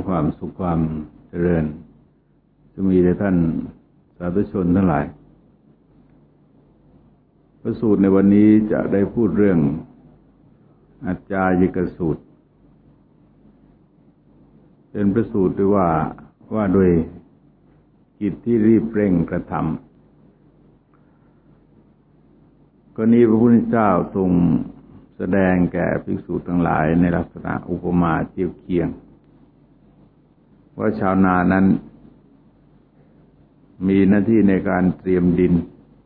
ความสุขความเจริญจะมีแด่ท่านสาธุชนทั้งหลายพระสูตรในวันนี้จะได้พูดเรื่องอัจฉายิกสูตรเป็นพระสูตรที่ว่าโดยกิจที่รีบเร่งกระทำก็นี้พระพุทธเจ้าทรงแสดงแก่ภิกษุทั้งหลายในลักษณะอุปมาเทียบเคียงว่าชาวนานั้นมีหน้าที่ในการเตรียมดิน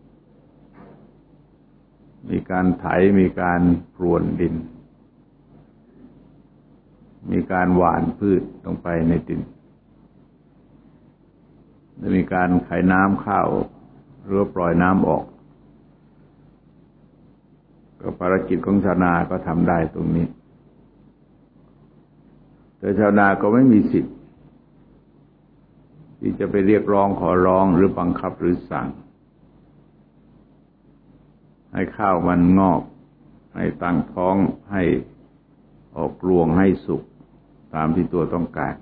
มีการไถมีการพรวนดินมีการหว่านพืชลงไปในดินและมีการไขน้ำเข้าหรือปล่อยน้ำออกก็ภารกิจของชาวนาก็ทำได้ตรงนี้แต่ชาวนาก็ไม่มีสิทธิ์ที่จะไปเรียกร้องขอร้องหรือบังคับหรือสั่งให้ข้าวมันงอกให้ตั้งท้องให้ออกรวงให้สุกตามที่ตัวต้องการ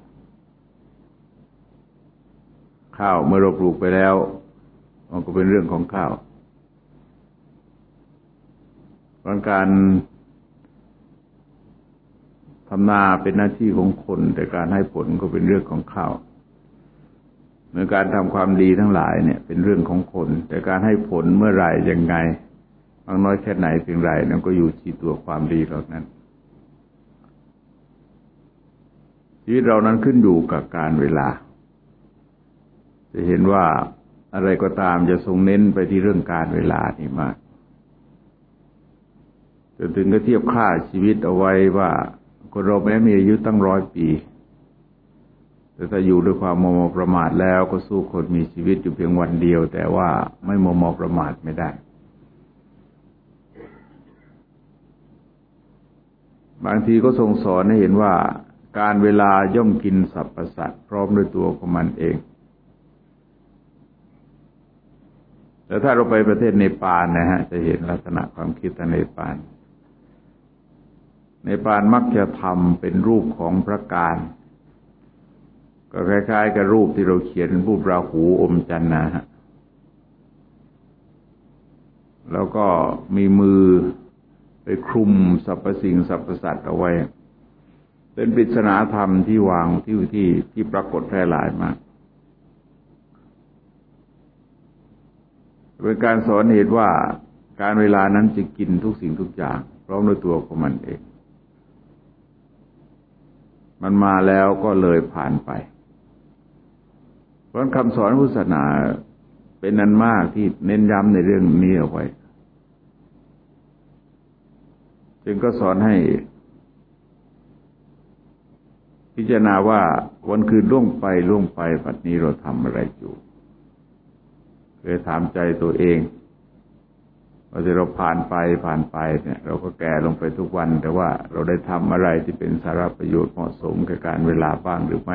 ข้าวเมื่อเราปลูกไปแล้วมันก็เป็นเรื่องของข้าวการทำนาเป็นหน้าที่ของคนแต่การให้ผลก็เป็นเรื่องของข้าวเหมือนการทำความดีทั้งหลายเนี่ยเป็นเรื่องของคนแต่การให้ผลเมื่อไหร่ยังไงมากน้อยแค่ไหนเพียงไรนั่นก็อยู่ที่ตัวความดีเหล่านั้นชีวิตเรานั้นขึ้นอยู่กับการเวลาจะเห็นว่าอะไรก็ตามจะทรงเน้นไปที่เรื่องการเวลานี่มากจนถึงก็เทียบค่าชีวิตเอาไว้ว่าคนเราแม้มีอายุตั้ง100 ปีแต่ถ้าอยู่ด้วยความมัวเมาประมาทแล้วก็สู้คนมีชีวิตอยู่เพียงวันเดียวแต่ว่าไม่มัวเมาประมาทไม่ได้บางทีก็ทรงสอนให้เห็นว่าการเวลาย่อมกินสรรพสัตว์พร้อมด้วยตัวของมันเองแต่ถ้าเราไปประเทศเนปาลนะฮะจะเห็นลักษณะความคิดในเนปาลมักจะทำเป็นรูปของพระการก็คล้ายๆกับรูปที่เราเขียนรูปราหูอมจันทร์นะฮะแล้วก็มีมือไปคลุมสรรพสิ่งสรรพสัตว์เอาไว้เป็นปริศนาธรรมที่วางที่ปรากฏแพร่หลายมากเป็นการสอนเหตุว่าการเวลานั้นจะกินทุกสิ่งทุกอย่างพร้อมด้วยตัวของมันเองมันมาแล้วก็เลยผ่านไปเพราะคำสอนพุทธศาสนาเป็นอันมากที่เน้นย้ำในเรื่องนี้เอาไว้จึงก็สอนให้พิจารณาว่าวันคืนล่วงไปบัดนี้เราทำอะไรอยู่เคยถามใจตัวเองว่าที่เราผ่านไปเนี่ยเราก็แก่ลงไปทุกวันแต่ว่าเราได้ทำอะไรที่เป็นสาระประโยชน์เหมาะสมกับการเวลาบ้างหรือไม่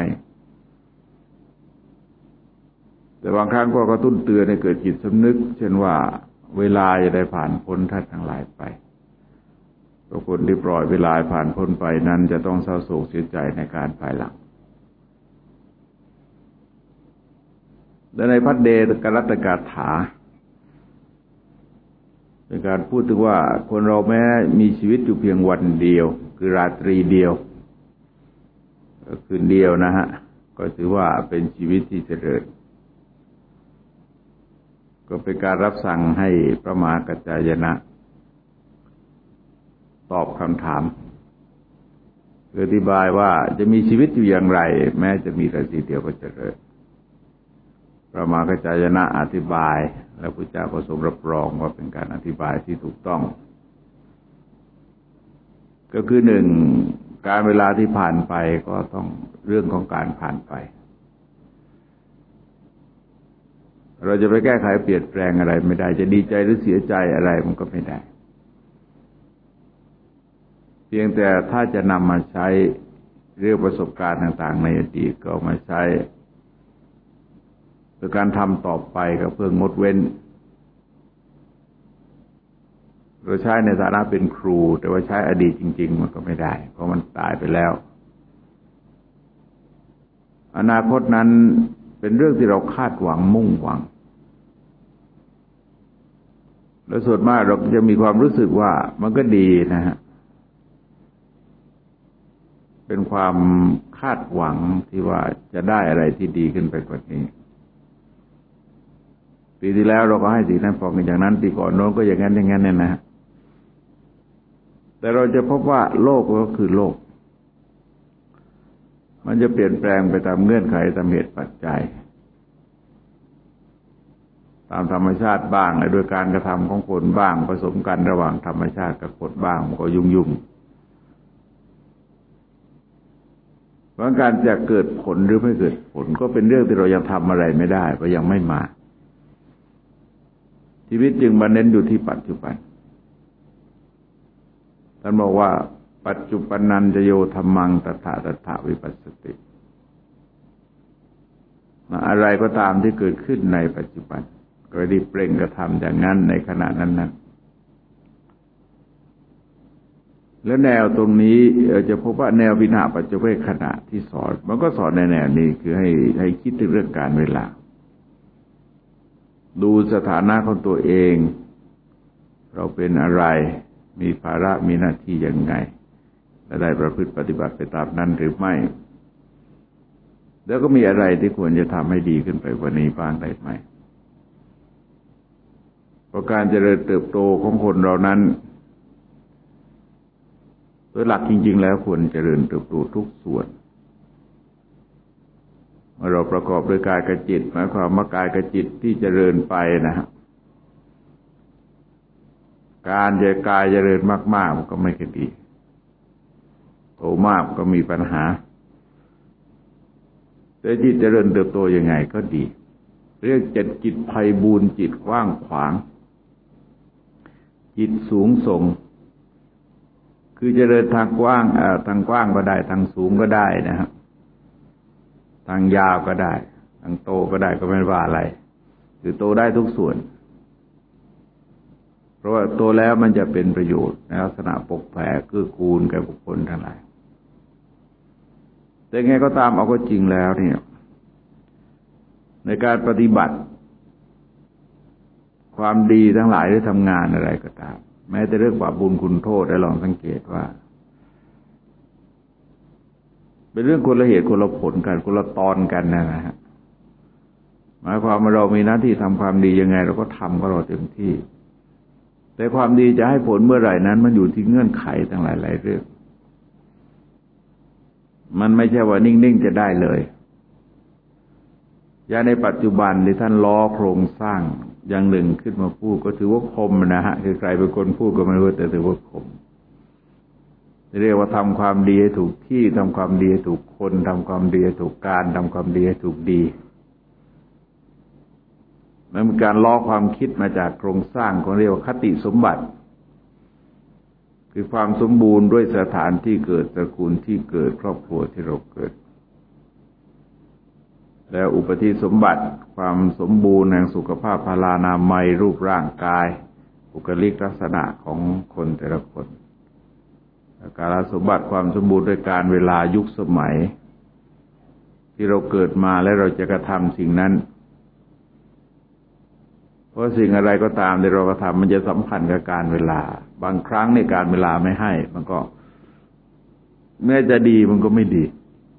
แต่บางครั้งก็กระตุ้นเตือนให้เกิดจิตสำนึกเช่นว่าเวลาจะได้ผ่านพ้นท่านทั้งหลายไปก็คนที่ปล่อยเวลาผ่านพ้นไปนั้นจะต้องเศร้าโศกเสียใจในการภายหลังและในพัทเดกรัตกาถาเป็นการพูดถึงว่าคนเราแม้มีชีวิตอยู่เพียงวันเดียวคือราตรีเดียวคืนเดียวนะฮะก็ถือว่าเป็นชีวิตที่เจริญก็เป็นการรับสั่งให้พระมหากัจจายนะตอบคำถามอธิบายว่าจะมีชีวิตอยู่อย่างไรแม้จะมีราตรีเดียวก็เจริญพระมหากัจจายนะอธิบายและพระเจ้าก็ทรงรับรองว่าเป็นการอธิบายที่ถูกต้องก็คือหนึ่งการเวลาที่ผ่านไปก็ต้องเรื่องของการผ่านไปเราจะไปแก้ไขเปลี่ยนแปลงอะไรไม่ได้จะดีใจหรือเสียใจอะไรมันก็ไม่ได้เพียงแต่ถ้าจะนำมาใช้เรื่องประสบการณ์ต่างๆในอดีตก็มาใช้เพื่อการทำต่อไปก็เพื่องดเว้นเราใช้ในฐานะเป็นครูแต่ว่าใช้อดีตจริงๆมันก็ไม่ได้เพราะมันตายไปแล้วอนาคตนั้นเป็นเรื่องที่เราคาดหวังมุ่งหวังและส่วนมากเราจะมีความรู้สึกว่ามันก็ดีนะฮะเป็นความคาดหวังที่ว่าจะได้อะไรที่ดีขึ้นไปกว่านี้ปีที่แล้วเราก็ให้สิ่งนั้นพอกันอย่างนั้นปีก่อนโน้นก็อย่างนั้นอย่างนั้นเนี่ยนะแต่เราจะพบว่าโลกก็คือโลกมันจะเปลี่ยนแปลงไปตามเงื่อนไขตามเหตุปัจจัยตามธรรมชาติบ้างและด้วยการกระทำของคนบ้างผสมกันระหว่างธรรมชาติกับคนบ้างมันก็ยุ่งเพราะการจะเกิดผลหรือไม่เกิดผลก็เป็นเรื่องที่เรายังทำอะไรไม่ได้เพราะยังไม่มาชีวิตจึงมาเน้นอยู่ที่ปัจจุบันท่านบอกว่าปัจจุบันนันจะโยธัมมังตถาตถาวิปัสสติอะไรก็ตามที่เกิดขึ้นในปัจจุบันก็รีบเร่งกระทำอย่างนั้นในขณะนั้นๆแล้วแนวตรงนี้จะพบว่าแนววินาปัจจุบันขณะที่สอนมันก็สอนในแนวนี้คือให้คิดถึงเรื่องการเวลาดูสถานะของตัวเองเราเป็นอะไรมีภาระมีหน้าที่อย่างไงและได้ประพฤติปฏิบัติไปตามนั้นหรือไม่แล้วก็มีอะไรที่ควรจะทำให้ดีขึ้นไปกว่านี้บ้างได้ไหมเพราะการเจริญเติบโตของคนเรานั้นโดยหลักจริงๆแล้วควรเจริญเติบโตทุกส่วนเมื่อเราประกอบด้วยกายกับจิตหมายความว่ากายกับจิตที่เจริญไปนะฮะการจะกายเจริญมากๆมันก็ไม่ค่อยดีโตมากก็มีปัญหาแต่จิตเจริญเติบโตยังไงก็ดีเรียกจิตไพบูลย์จิตกว้างขวางจิตสูงส่งคือเจริญทางกว้างทางกว้างก็ได้ทางสูงก็ได้นะครับทางยาวก็ได้ทางโตก็ได้ก็ไม่ว่าอะไรคือโตได้ทุกส่วนเพราะว่าโตแล้วมันจะเป็นประโยชน์ในลักษณะปกแผ่เกื้อกูลแก่บุคคลทั้งหลายแต่ไงก็ตามเอาก็จริงแล้วเนี่ยในการปฏิบัติความดีทั้งหลายที่ทำงานอะไรก็ตามแม้แต่เรื่องบาปบุญคุณโทษได้ลองสังเกตว่าเป็นเรื่องคนละเหตุคนละผลกันคนละตอนกันนะฮะหมายความว่าเรามีหน้าที่ทำความดียังไงเราก็ทำก็เราเต็มที่แต่ความดีจะให้ผลเมื่อไหร่นั้นมันอยู่ที่เงื่อนไขทั้งหลายๆเรื่องมันไม่ใช่ว่านิ่งๆจะได้เลยอย่างในปัจจุบันที่ท่านล้อโครงสร้างอย่างหนึ่งขึ้นมาพูดก็ถือว่าคมนะฮะคือใครเป็นคนพูดก็ไม่รู้แต่ถือว่าคมเรียกว่าทำความดีให้ถูกที่ทำความดีให้ถูกคนทำความดีให้ถูกการทำความดีให้ถูกดีมันเป็นการล้อความคิดมาจากโครงสร้างของเรียกว่าคติสมบัติคือความสมบูรณ์ด้วยสถานที่เกิดตระกูลที่เกิดครอบครัวที่เราเกิดแล้วอุปธิสมบัติความสมบูรณ์แห่งสุขภาพพลานามัยรูปร่างกายบุคลิกลักษณะของคนแต่ละคนการสมบัติความสมบูรณ์ด้วยการเวลายุคสมัยที่เราเกิดมาและเราจะกระทำสิ่งนั้นเพราะสิ่งอะไรก็ตามที่เรากระทำมันจะสัมพันธ์กับการเวลาบางครั้งในการเวลาไม่ให้มันก็แม้จะดีมันก็ไม่ดี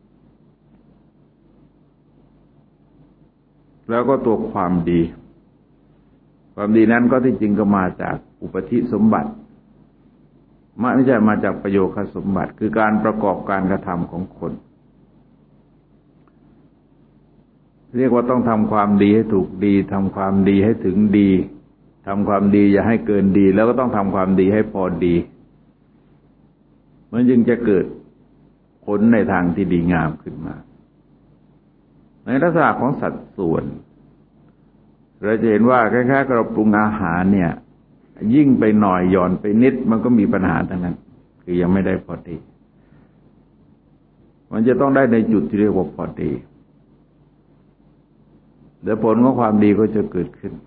แล้วก็ตัวความดีนั้นก็ที่จริงก็มาจากอุปธิสมบัติไม่ใช่มาจากประโยคสมบัติคือการประกอบการกระทำของคนเรียกว่าต้องทำความดีให้ถูกดีทำความดีให้ถึงดีทำความดีอย่าให้เกินดีแล้วก็ต้องทำความดีให้พอดีมันจึงจะเกิดผลในทางที่ดีงามขึ้นมาในลักษณะของสัดส่วนเราจะเห็นว่าคล้ายๆกับเราปรุงอาหารเนี่ยยิ่งไปหน่อยหย่อนไปนิดมันก็มีปัญหาทั้งนั้นคือยังไม่ได้พอดีมันจะต้องได้ในจุดที่เรียกว่าพอดีแล้วผลของความดีก็จะเกิดขึ้น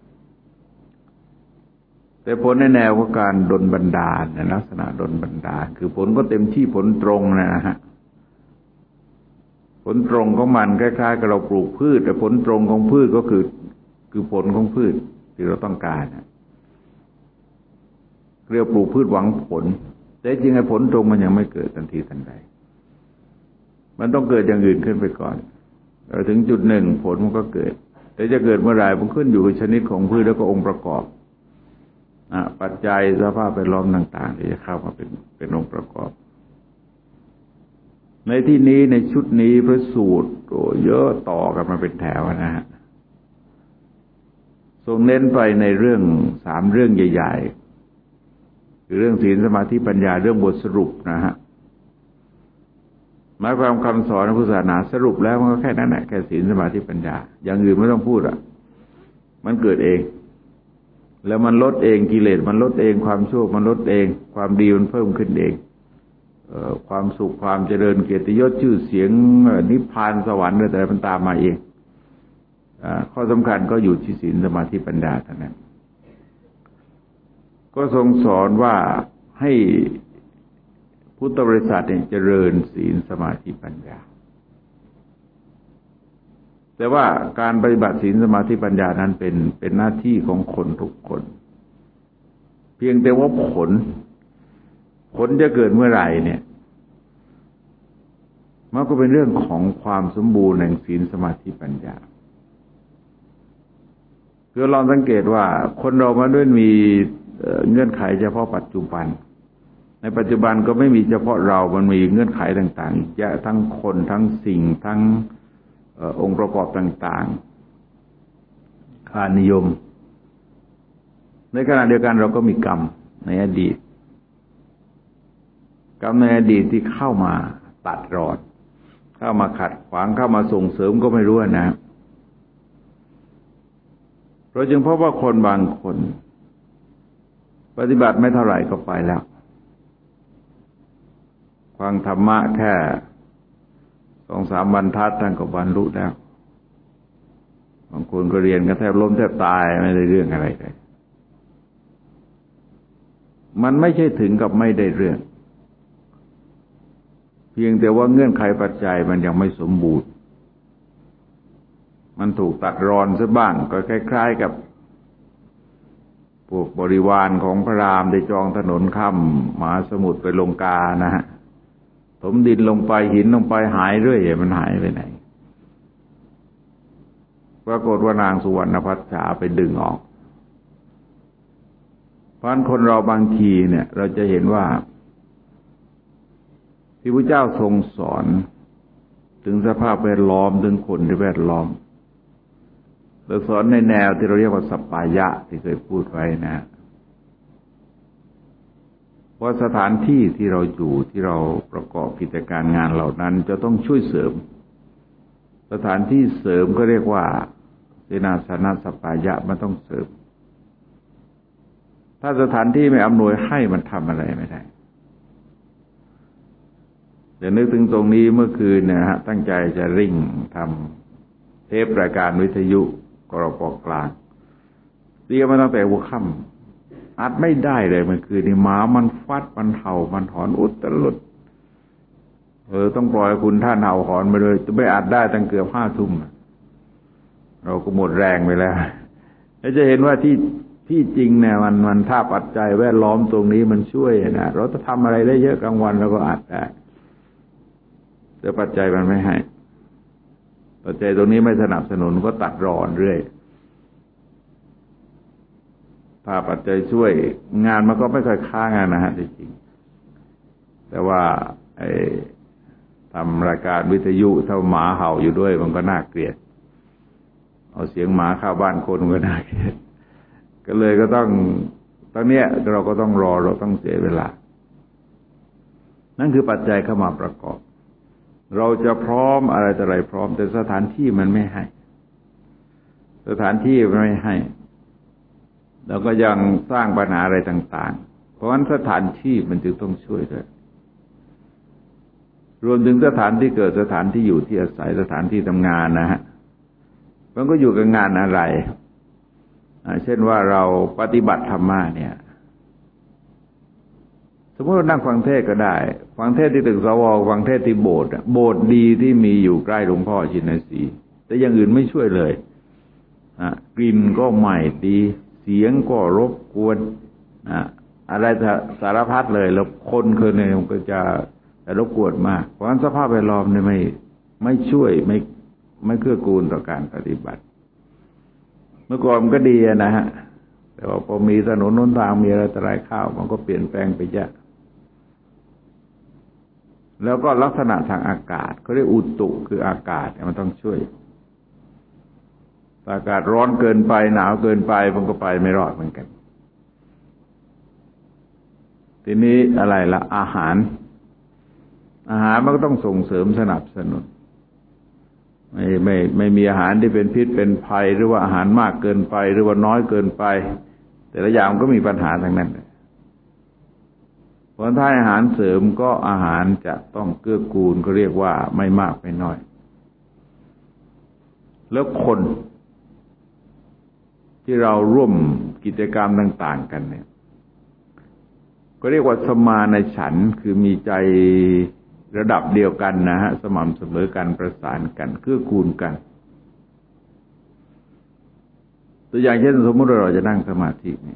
แต่ผลในแนวของการดลบันดาลในลักษณะดลบันดาลคือผลก็เต็มที่ผลตรงนะฮะผลตรงของมันคล้ายๆกับเราปลูกพืชแต่ผลตรงของพืชก็คือผลของพืชที่เราต้องการเรียกปลูกพืชหวังผลแต่จริงไอ้ผลตรงมันยังไม่เกิดทันทีทันใดมันต้องเกิดอย่างอื่นขึ้นไปก่อนถึงจุดหนึ่งผลมันก็เกิดแต่จะเกิดเมื่อไหร่มันขึ้นอยู่กับชนิดของพืชแล้วก็องค์ประกอบปัจจัยสภาพแวดล้อมต่างๆที่จะเข้ามาเป็นองค์ประกอบในที่นี้ในชุดนี้พระสูตรเยอะต่อกันมาเป็นแถวนะฮะทรงเน้นไปในเรื่อง3เรื่องใหญ่ๆคือเรื่องศีลสมาธิปัญญาเรื่องบทสรุปนะฮะหมายความคำสอนของพุทธศาสนาสรุปแล้วมันก็แค่นั้นแหละแค่ศีลสมาธิปัญญาอย่างอื่นไม่ต้องพูดมันเกิดเองแล้วมันลดเองกิเลสมันลดเองความชั่วมันลดเองความดีมันเพิ่มขึ้นเองความสุขความเจริญเกียรติยศชื่อเสียงนิพพานสวรรค์อะไรแต่มันตามมาเองข้อสำคัญก็อยู่ที่ศีลสมาธิปัญญาเท่านั้นก็ทรงสอนว่าให้พุทธบริษัทเจริญศีลสมาธิปัญญาแต่ว่าการปฏิบัติศีลสมาธิปัญญานั้นเป็นหน้าที่ของคนทุกคนเพียงแต่ว่าผลจะเกิดเมื่อไหร่เนี่ยมันก็เป็นเรื่องของความสมบูรณ์แห่งศีลสมาธิปัญญาคือลองสังเกตว่าคนเรามันด้วยมีเงื่อนไขเฉพาะปัจจุบันในปัจจุบันก็ไม่มีเฉพาะเรามันมีเงื่อนไขต่างๆอีกเยอะทั้งคนทั้งสิ่งทั้งองค์ประกอบต่างๆค่านิยมในขณะเดียวกันเราก็มีกรรมในอดีตกรรมในอดีตที่เข้ามาตัดรอนเข้ามาขัดขวางเข้ามาส่งเสริมก็ไม่รู้นะเราจึงพบว่าคนบางคนปฏิบัติไม่เท่าไหร่ก็ไปแล้วฟังธรรมะแค่2-3 บรรทัดท่านก็บรรลุแล้วบางคนก็เรียนกันแทบล้มแทบตายไม่ได้เรื่องอะไรเลยมันไม่ใช่ถึงกับไม่ได้เรื่องเพียงแต่ว่าเงื่อนไขปัจจัยมันยังไม่สมบูรณ์มันถูกตัดรอนซะบ้างก็คล้ายๆกับพวกบริวารของพระรามได้จองถนนข้ามมหาสมุทรไปลงกานะฮะถมดินลงไปหินลงไปหายเรื่อยมันหายไปไหนปรากฏว่านางสุวรรณพัชชาไปดึงออกเพราะฉะนั้นคนเราบางทีเนี่ยเราจะเห็นว่าที่พระเจ้าทรงสอนถึงสภาพแวดล้อมถึงคนที่แวดล้อมเราสอนในแนวที่เราเรียกว่าสัปปายะที่เคยพูดไว้นะว่าสถานที่ที่เราอยู่ที่เราประกอบกิจการงานเหล่านั้นจะต้องช่วยเสริมสถานที่เสริมก็เรียกว่าเสนาสนะสัปปายะมันต้องเสริมถ้าสถานที่ไม่อำนวยให้มันทำอะไรไม่ได้เดี๋ยวนึกถึงตรงนี้เมื่อคืนนะฮะตั้งใจจะริ่งทำเทปรายการวิทยุกรป.กลางเตรียมมาตั้งแต่หัวค่ำอัดไม่ได้เลยเมื่อคืนนี่หมามันฟัดมันเห่ามันหอนอุตลุดต้องปล่อยคุณท่านเห่าหอนไปเลยจะไม่อัดได้ตั้งเกือบ5 ทุ่มเราก็หมดแรงไปแล้วแล้วจะเห็นว่าที่จริงเนี่ยมันถ้าปัจจัยแวดล้อมตรงนี้มันช่วยนะเราจะทำอะไรได้เยอะกลางวันเราก็อัดได้แต่ปัจจัยมันไม่ให้ปัจจัยตรงนี้ไม่สนับสนุนก็ตัดรอนเรื่อยถ้าปัจจัยช่วยงานมันก็ไม่ค่อยค้างนะฮะจริงแต่ว่าทำรายการวิทยุถ้าหมาเห่าอยู่ด้วยมันก็น่าเกลียดเอาเสียงหมาเข้าบ้านคนก็น่าเกลียดก็เลยก็ต้องตอนนี้เราก็ต้องรอเราต้องเสียเวลานั่นคือปัจจัยเข้ามาประกอบเราจะพร้อมอะไรแต่ไรพร้อมแต่สถานที่มันไม่ให้สถานที่ไม่ให้เราก็ยังสร้างปัญหาอะไรต่างๆเพราะฉะนั้นสถานที่มันจึงต้องช่วยด้วยรวมถึงสถานที่เกิดสถานที่อยู่ที่อาศัยสถานที่ทำงานนะฮะมันก็อยู่กับงานอะไรเช่นว่าเราปฏิบัติธรรมะเนี่ยมมติเรานั่งฟังเทศก็ได้ฟังเทศที่ตึกสวฟังเทศที่โบสถ์โบสถ์ดีที่มีอยู่ใกล้หลวงพ่อชินสีห์แต่อย่างอื่นไม่ช่วยเลยกลิ่นก็ไม่ดีเสียงก็รบกวนอะไรสารพัดเลยแล้วคนคือเนี่ยมันก็จะรบกวนมากเพราะฉะนั้นสภาพแวดล้อมเนี่ยไม่ช่วยไม่เกื้อกูลต่อการปฏิบัติเมื่อก่อนมันก็ดีนะฮะแต่ว่าพอมีถนนหนทางมีอะไรต่ออะไรเข้ามันก็เปลี่ยนแปลงไปเยอะแล้วก็ลักษณะทางอากาศเขาเรียกอุตุคืออากาศมันต้องช่วยอากาศร้อนเกินไปหนาวเกินไปมันก็ไปไม่รอดเหมือนกันทีนี้อะไรล่ะอาหารมันก็ต้องส่งเสริมสนับสนุนไม่มีอาหารที่เป็นพิษเป็นภัยหรือว่าอาหารมากเกินไปหรือว่าน้อยเกินไปแต่ละอย่างก็มีปัญหาทั้งนั้นผลท้ายอาหารเสริมก็อาหารจะต้องเกื้อกูลก็เรียกว่าไม่มากไม่น้อยแล้วคนที่เราร่วมกิจกรรมต่างๆกันเนี่ยก็เรียกว่าสมานฉันท์คือมีใจระดับเดียวกันนะฮะสม่ำเสมอกันประสานกันเกื้อกูลกันตัวอย่างเช่นสมมติเราจะนั่งสมาธินี่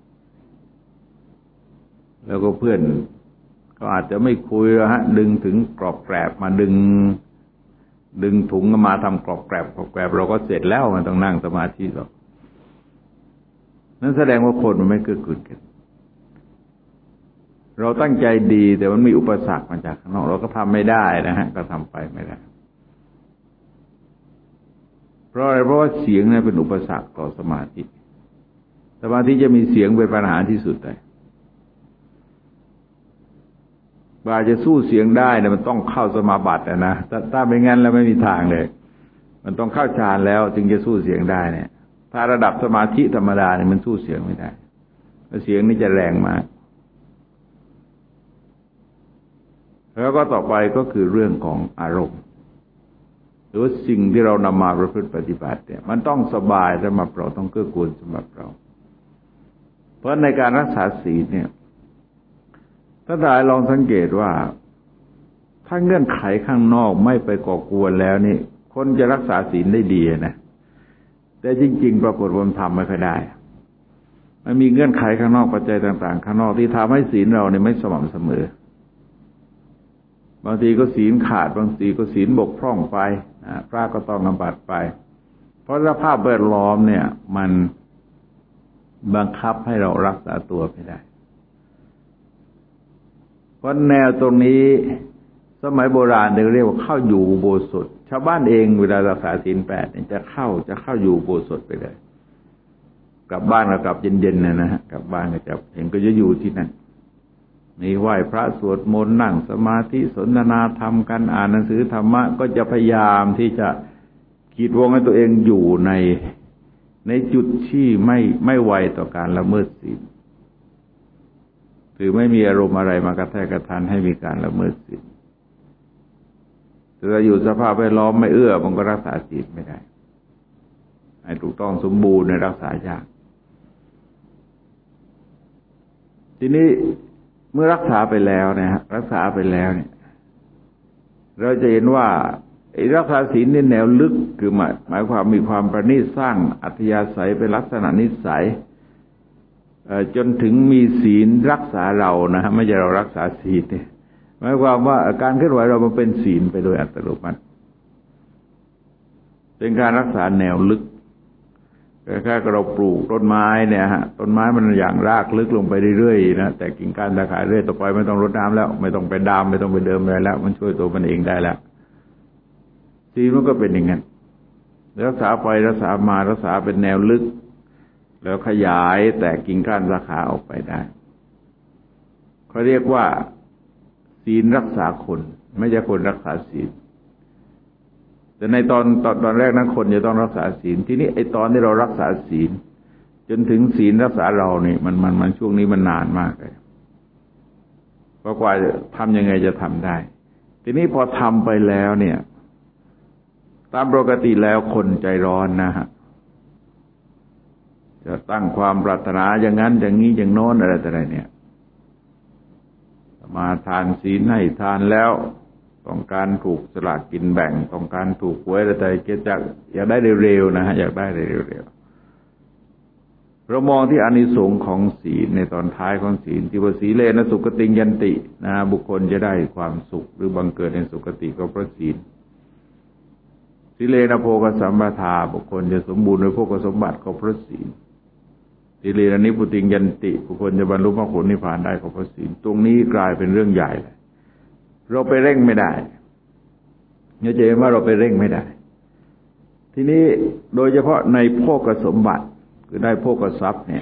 แล้วก็เพื่อนก็อาจจะไม่คุยฮะดึงถึงกรอบแกรบมาดึงถุงมาทำกรอบแกรบเราก็เสร็จแล้วมันต้องนั่งสมาธิหรอกนั่นแสดงว่าคนมันไม่เกื้อกูลกันเราตั้งใจดีแต่มันมีอุปสรรคมาจากข้างนอกเราก็ทำไม่ได้นะฮะก็ทำไปไม่ได้เพราะอะไรเพราะว่าเสียงเนี่ยเป็นอุปสรรคต่อสมาธิจะมีเสียงเป็นปัญหาที่สุดเลยกว่าจะสู้เสียงได้เนี่ยมันต้องเข้าสมาบัตินะถ้าไม่งั้นแล้วไม่มีทางเลยมันต้องเข้าฌานแล้วจึงจะสู้เสียงได้เนี่ยถ้าระดับสมาธิธรรมดาเนี่ยมันสู้เสียงไม่ได้เสียงนี่จะแรงมากแล้วก็ต่อไปก็คือเรื่องของอารมณ์หรือสิ่งที่เรานำมาประพฤติปฏิบัติเนี่ยมันต้องสบายสำหรับเราต้องเกื้อกูลสำหรับเราเพราะในการรักษาศีลเนี่ยถ้าได้ลองสังเกตว่าถ้าเงื่อนไขข้างนอกไม่ไปก่อกวนแล้วนี่คนจะรักษาศีลได้ดีนะแต่จริงๆปรากฏว่าทำไม่ค่อยได้มันมีเงื่อนไขข้างนอกปัจจัยต่างๆข้างนอกที่ทำให้ศีลเราเนี่ยไม่สม่ำเสมอบางทีก็ศีลขาดบางทีก็ศีลบกพร่องไปพระก็ต้องอาบัติไปเพราะสภาพแวดล้อมเนี่ยมันบังคับให้เรารักษาตัวไม่ได้เพราะแนวตรงนี้สมัยโบราณเรียกว่าเข้าอยู่อุโบสถชาวบ้านเองเวลารักษาศีล8เนี่ยจะเข้าอยู่อุโบสถไปเลยกลับบ้านก็กลับเย็นๆนะฮะกลับบ้านก็จะเห็นก็จะอยู่ที่นั่นมีไหว้พระสวดมนต์นั่งสมาธิสนทนาธรรมกันอ่านหนังสือธรรมะก็จะพยายามที่จะขีดวงให้ตัวเองอยู่ในจุดที่ไม่ไวต่อการละเมิดศีลหรือไม่มีอารมณ์อะไรมากระแทกกระทันให้มีการละเมิดศีลถ้าอยู่สภาพแวดล้อมไม่เอื้อมันก็รักษาศีลไม่ได้ให้ถูกต้องสมบูรณ์ในรักษายากทีนี้เมื่อรักษาไปแล้วเนี่ยรักษาไปแล้วเนี่ยเราจะเห็นว่ารักษาศีลในแนวลึกคือหมายความมีความประณีตสร้างอัธยาศัยเป็นลักษณะนิสัยจนถึงมีศีลรักษาเรานะฮะไม่ใช่เรารักษาศีลเนี่ยหมายความว่าการเคลื่อนไหวเรามันเป็นศีลไปโดยอัตโนมัติเป็นการรักษาแนวลึกแค่เราปลูกต้นไม้เนี่ยฮะต้นไม้มันอย่างรากลึกลงไปเรื่อยๆนะแต่กิ่งก้านสาขาเรื่อยต่อไปไม่ต้องรดน้ำแล้วไม่ต้องไปดามไม่ต้องไปเดิมอะไรแล้วมันช่วยตัวมันเองได้แล้วศีลมันก็เป็นอย่างนั้นรักษาไปรักษามารักษาเป็นแนวลึกแล้วขยายแตกกิ่งก้านสาขาออกไปได้เขาเรียกว่าศีลรักษาคนไม่ใช่คนรักษาศีลแต่ในตอนแรกนั้นคนจะต้องรักษาศีลที่นี้ไอ้ตอนที่เรารักษาศีลจนถึงศีลรักษาเรานี่มันช่วงนี้มันนานมากเลยเพราะกว่าทำยังไงจะทำได้ทีนี้พอทำไปแล้วเนี่ยตามปกติแล้วคนใจร้อนนะฮะจะตั้งความปรารถนาอย่างนั้นอย่างนี้อย่างโน้นอะไรแต่ไรเนี่ยมาทานศีลให้ทานแล้วต้องการถูกสลากกินแบ่งต้องการถูกหวยอะไรเกิดจากอยากได้เร็วๆนะฮะอยากได้เร็วๆเรามองที่อานิสงส์ของศีลในตอนท้ายของศีลที่ว่าสีเลนะสุขติยันตินะบุคคลจะได้ความสุขหรือบังเกิดในสุคติก็เพราะศีลสีเลนะโภคสัมปทาบุคคลจะสมบูรณ์ด้วยโภคสมบัติก็เพราะศีลสีเลนะนิพพุติยันติบุคคลจะบรรลุมรรคผลนิพพานได้ก็เพราะศีลตรงนี้กลายเป็นเรื่องใหญ่เลยเราไปเร่งไม่ได้เนี่ยจะเห็นว่าเราไปเร่งไม่ได้ทีนี้โดยเฉพาะในโภคสมบัติคือได้โภคทรัพย์เนี่ย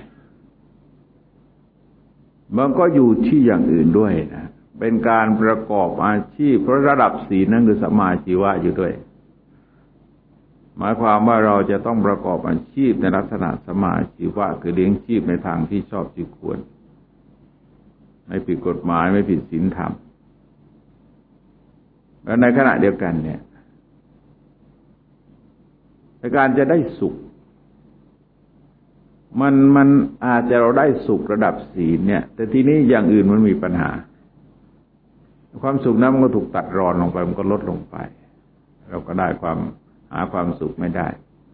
มันก็อยู่ที่อย่างอื่นด้วยนะเป็นการประกอบอาชีพเพราะระดับศีลนั่นคือสัมมาชีวะอยู่ด้วยหมายความว่าเราจะต้องประกอบอาชีพในลักษณะสัมมาชีวะคือเลี้ยงชีพในทางที่ชอบที่ควรไม่ผิดกฎหมายไม่ผิดศีลธรรมแล้วในขณะเดียวกันเนี่ยในการจะได้สุขมันอาจจะเราได้สุขระดับศีลเนี่ยแต่ทีนี้อย่างอื่นมันมีปัญหาความสุขนั้นมันก็ถูกตัดรอนลงไปมันก็ลดลงไปเราก็ได้หาความสุขไม่ได้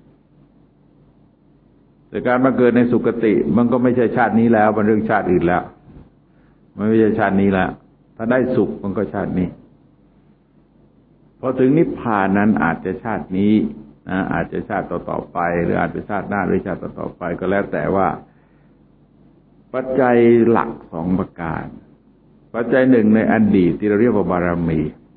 แต่การมาเกิดในสุคติมันก็ไม่ใช่ชาตินี้แล้วมันเรื่องชาติอื่นแล้วมันไม่ใช่ชาตินี้แล้วถ้าได้สุขมันก็ชาตินี้พอถึงนิพพานนั้นอาจจะชาตินี้นะอาจจะชาติต่อๆไปหรืออาจจะชาติหน้าหรือชาติต่อๆไปก็แล้วแต่ว่าปัจจัยหลักสองประการปัจจัยหนึ่งในอดีตที่เราเรียกว่าบารมี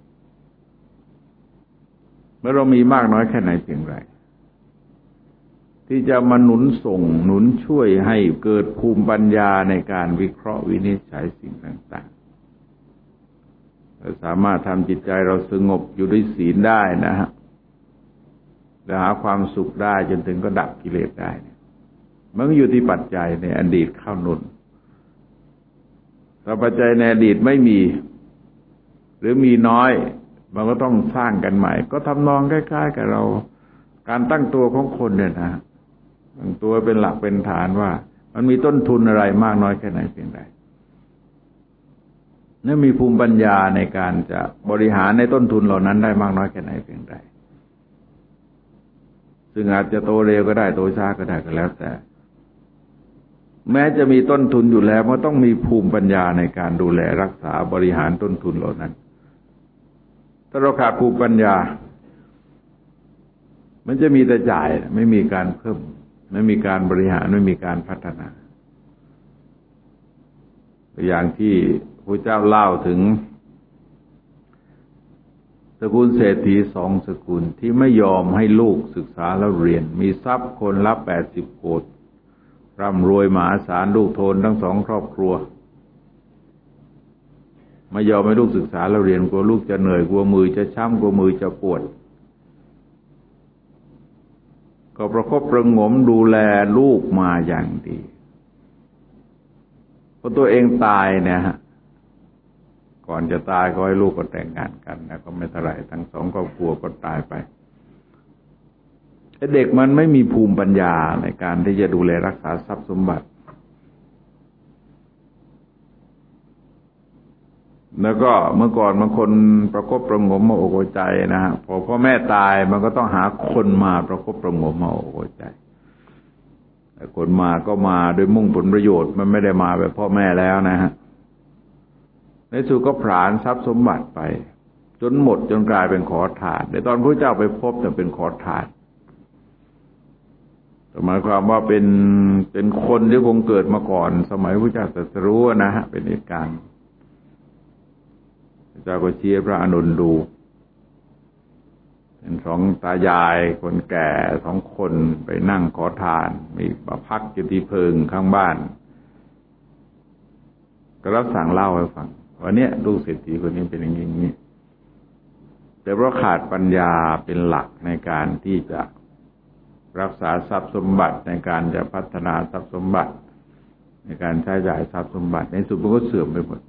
เมื่อเรามีมากน้อยแค่ไหนเพียงไรที่จะมาหนุนส่งหนุนช่วยให้เกิดภูมิปัญญาในการวิเคราะห์วินิจฉัยสิ่งต่างๆสามารถทำจิตใจเราสงบอยู่ด้วยศีลได้นะฮะและหาความสุขได้จนถึงก็ดับกิเลสได้มันก็อยู่ที่ปัจจัยในอดีตเข้าหนุนถ้าปัจจัยในอดีตไม่มีหรือมีน้อยมันก็ต้องสร้างกันใหม่ก็ทำนองคล้ายๆกับเราการตั้งตัวของคนเนี่ยนะตั้งตัวเป็นหลักเป็นฐานว่ามันมีต้นทุนอะไรมากน้อยแค่ไหนเพียงใดและมีภูมิปัญญาในการจะบริหารในต้นทุนเหล่านั้นได้มากน้อยแค่ไหนเพียงใดซึ่งอาจจะโตเร็วก็ได้โตช้าก็ได้ก็แล้วแต่แม้จะมีต้นทุนอยู่แล้วก็ต้องมีภูมิปัญญาในการดูแลรักษาบริหารต้นทุนเหล่านั้นถ้าเราขาดภูมิปัญญามันจะมีแต่จ่ายไม่มีการเพิ่มไม่มีการบริหารไม่มีการพัฒนาอย่างที่พระเจ้าเล่าถึงสกุลเศรษฐีสองสกุลที่ไม่ยอมให้ลูกศึกษาแล้วเรียนมีทรัพย์คนละ80 โกฏร่ำรวยมหาศาลลูกโทนทั้งสองครอบครัวไม่ยอมให้ลูกศึกษาแล้วเรียนกลัวลูกจะเหนื่อยกลัวมือจะช้ำกลัวมือจะปวดก็ประคบประหงมดูแลลูกมาอย่างดีพอตัวเองตายเนี่ยฮะก่อนจะตายก็ให้ลูกก็แต่งงานกันแล้วก็ไม่เท่าไหร่ทั้งสองครอบครัวก็ตายไปเด็กมันไม่มีภูมิปัญญาในการที่จะดูแลรักษาทรัพย์สมบัติแล้วก็เมื่อก่อนบางคนประคบประหงมมาอกใจนะฮะพอพ่อแม่ตายมันก็ต้องหาคนมาประคบประหงมมาอกใจแต่คนมาก็มาโดยมุ่งผลประโยชน์มันไม่ได้มาแบบพ่อแม่แล้วนะฮะในสุดก็ผลาญทรัพย์สมบัติไปจนหมดจนกลายเป็นขอทานแต่ตอนพระเจ้าไปพบแต่เป็นขอทานหมายความว่าเป็นคนที่คงเกิดมาก่อนสมัยพระเจ้าตรัสรู้นะฮะเป็นเหตุการณ์พระเจ้าก็ชี้พระอานนท์ดูเป็นสองตายายคนแก่2 คนไปนั่งขอทานมีมาพักอยู่ที่เพิงข้างบ้านก็รับสั่งเล่าให้ฟังวันนี้ลูกเศรษฐีคนนี้เป็นอย่างนี้แต่เพราะขาดปัญญาเป็นหลักในการที่จะรักษาทรัพย์สมบัติในการจะพัฒนาทรัพย์สมบัติในการใช้จ่ายทรัพย์สมบัติในสุดมันก็เสื่อมไปหมด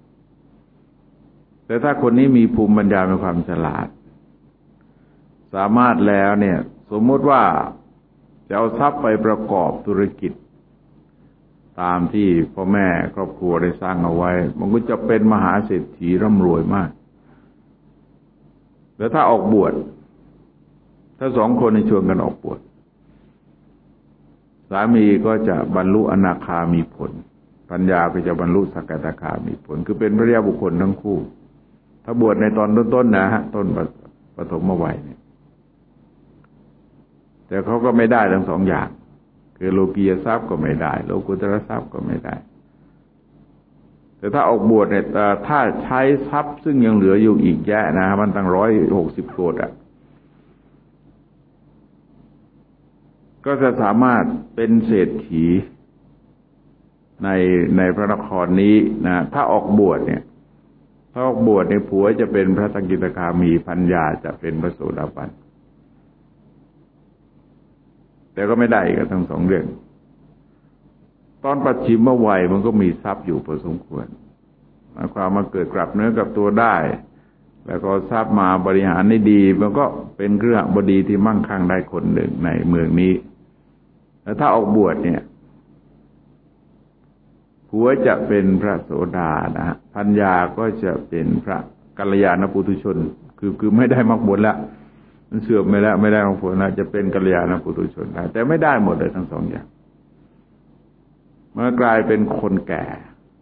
แต่ถ้าคนนี้มีภูมิปัญญามีความฉลาดสามารถแล้วเนี่ยสมมติว่าจะเอาทรัพย์ไปประกอบธุรกิจทตามที่พ่อแม่ครอบครัวได้สร้างเอาไว้มันก็จะเป็นมหาเศรษฐีร่ำรวยมากแล้วถ้าออกบวชถ้าสองคนในชวนกันออกบวชสามีก็จะบรรลุอนาคามีผลภรรยาก็จะบรรลุสักตคามีผลคือเป็นพระยาบุคคลทั้งคู่ถ้าบวชในตอนต้นๆนะฮะต้นปฐมวัยเนี่ยแต่เขาก็ไม่ได้ทั้งสองอย่างคือโลกียทรัพย์ก็ไม่ได้โลกุตตรทรัพย์ก็ไม่ได้แต่ถ้าออกบวชเนี่ยถ้าใช้ทรัพย์ซึ่งยังเหลืออยู่อีกแยะนะมันตั้ง160 โกฏอ่ะก็จะสามารถเป็นเศรษฐีในพระนครนี้นะถ้าออกบวชเนี่ยถ้าออกบวชในผัวจะเป็นพระสกิทาคามีภรรยาจะเป็นพระโสดาบันแต่ก็ไม่ได้กันทั้งสองเรื่องตอนปัจฉิมวัยมันก็มีทรัพย์อยู่พอสมควรหมายความมาเกิดกลับเนื้อกลับตัวได้แล้วก็ทรัพย์มาบริหารได้ดีมันก็เป็นเครือบดีที่มั่งคั่งได้คนหนึ่งในเมืองนี้แล้วถ้าออกบวชเนี่ยผัวจะเป็นพระโสดานะฮะภรรยาก็จะเป็นพระกัลยาณปุถุชนคือไม่ได้มรรคผลละมันเสื่อมไปแล้วไม่ได้มรรคผลละจะเป็นกัลยาณปุถุชนได้แต่ไม่ได้หมดเลยทั้งสองอย่างมันกลายเป็นคนแก่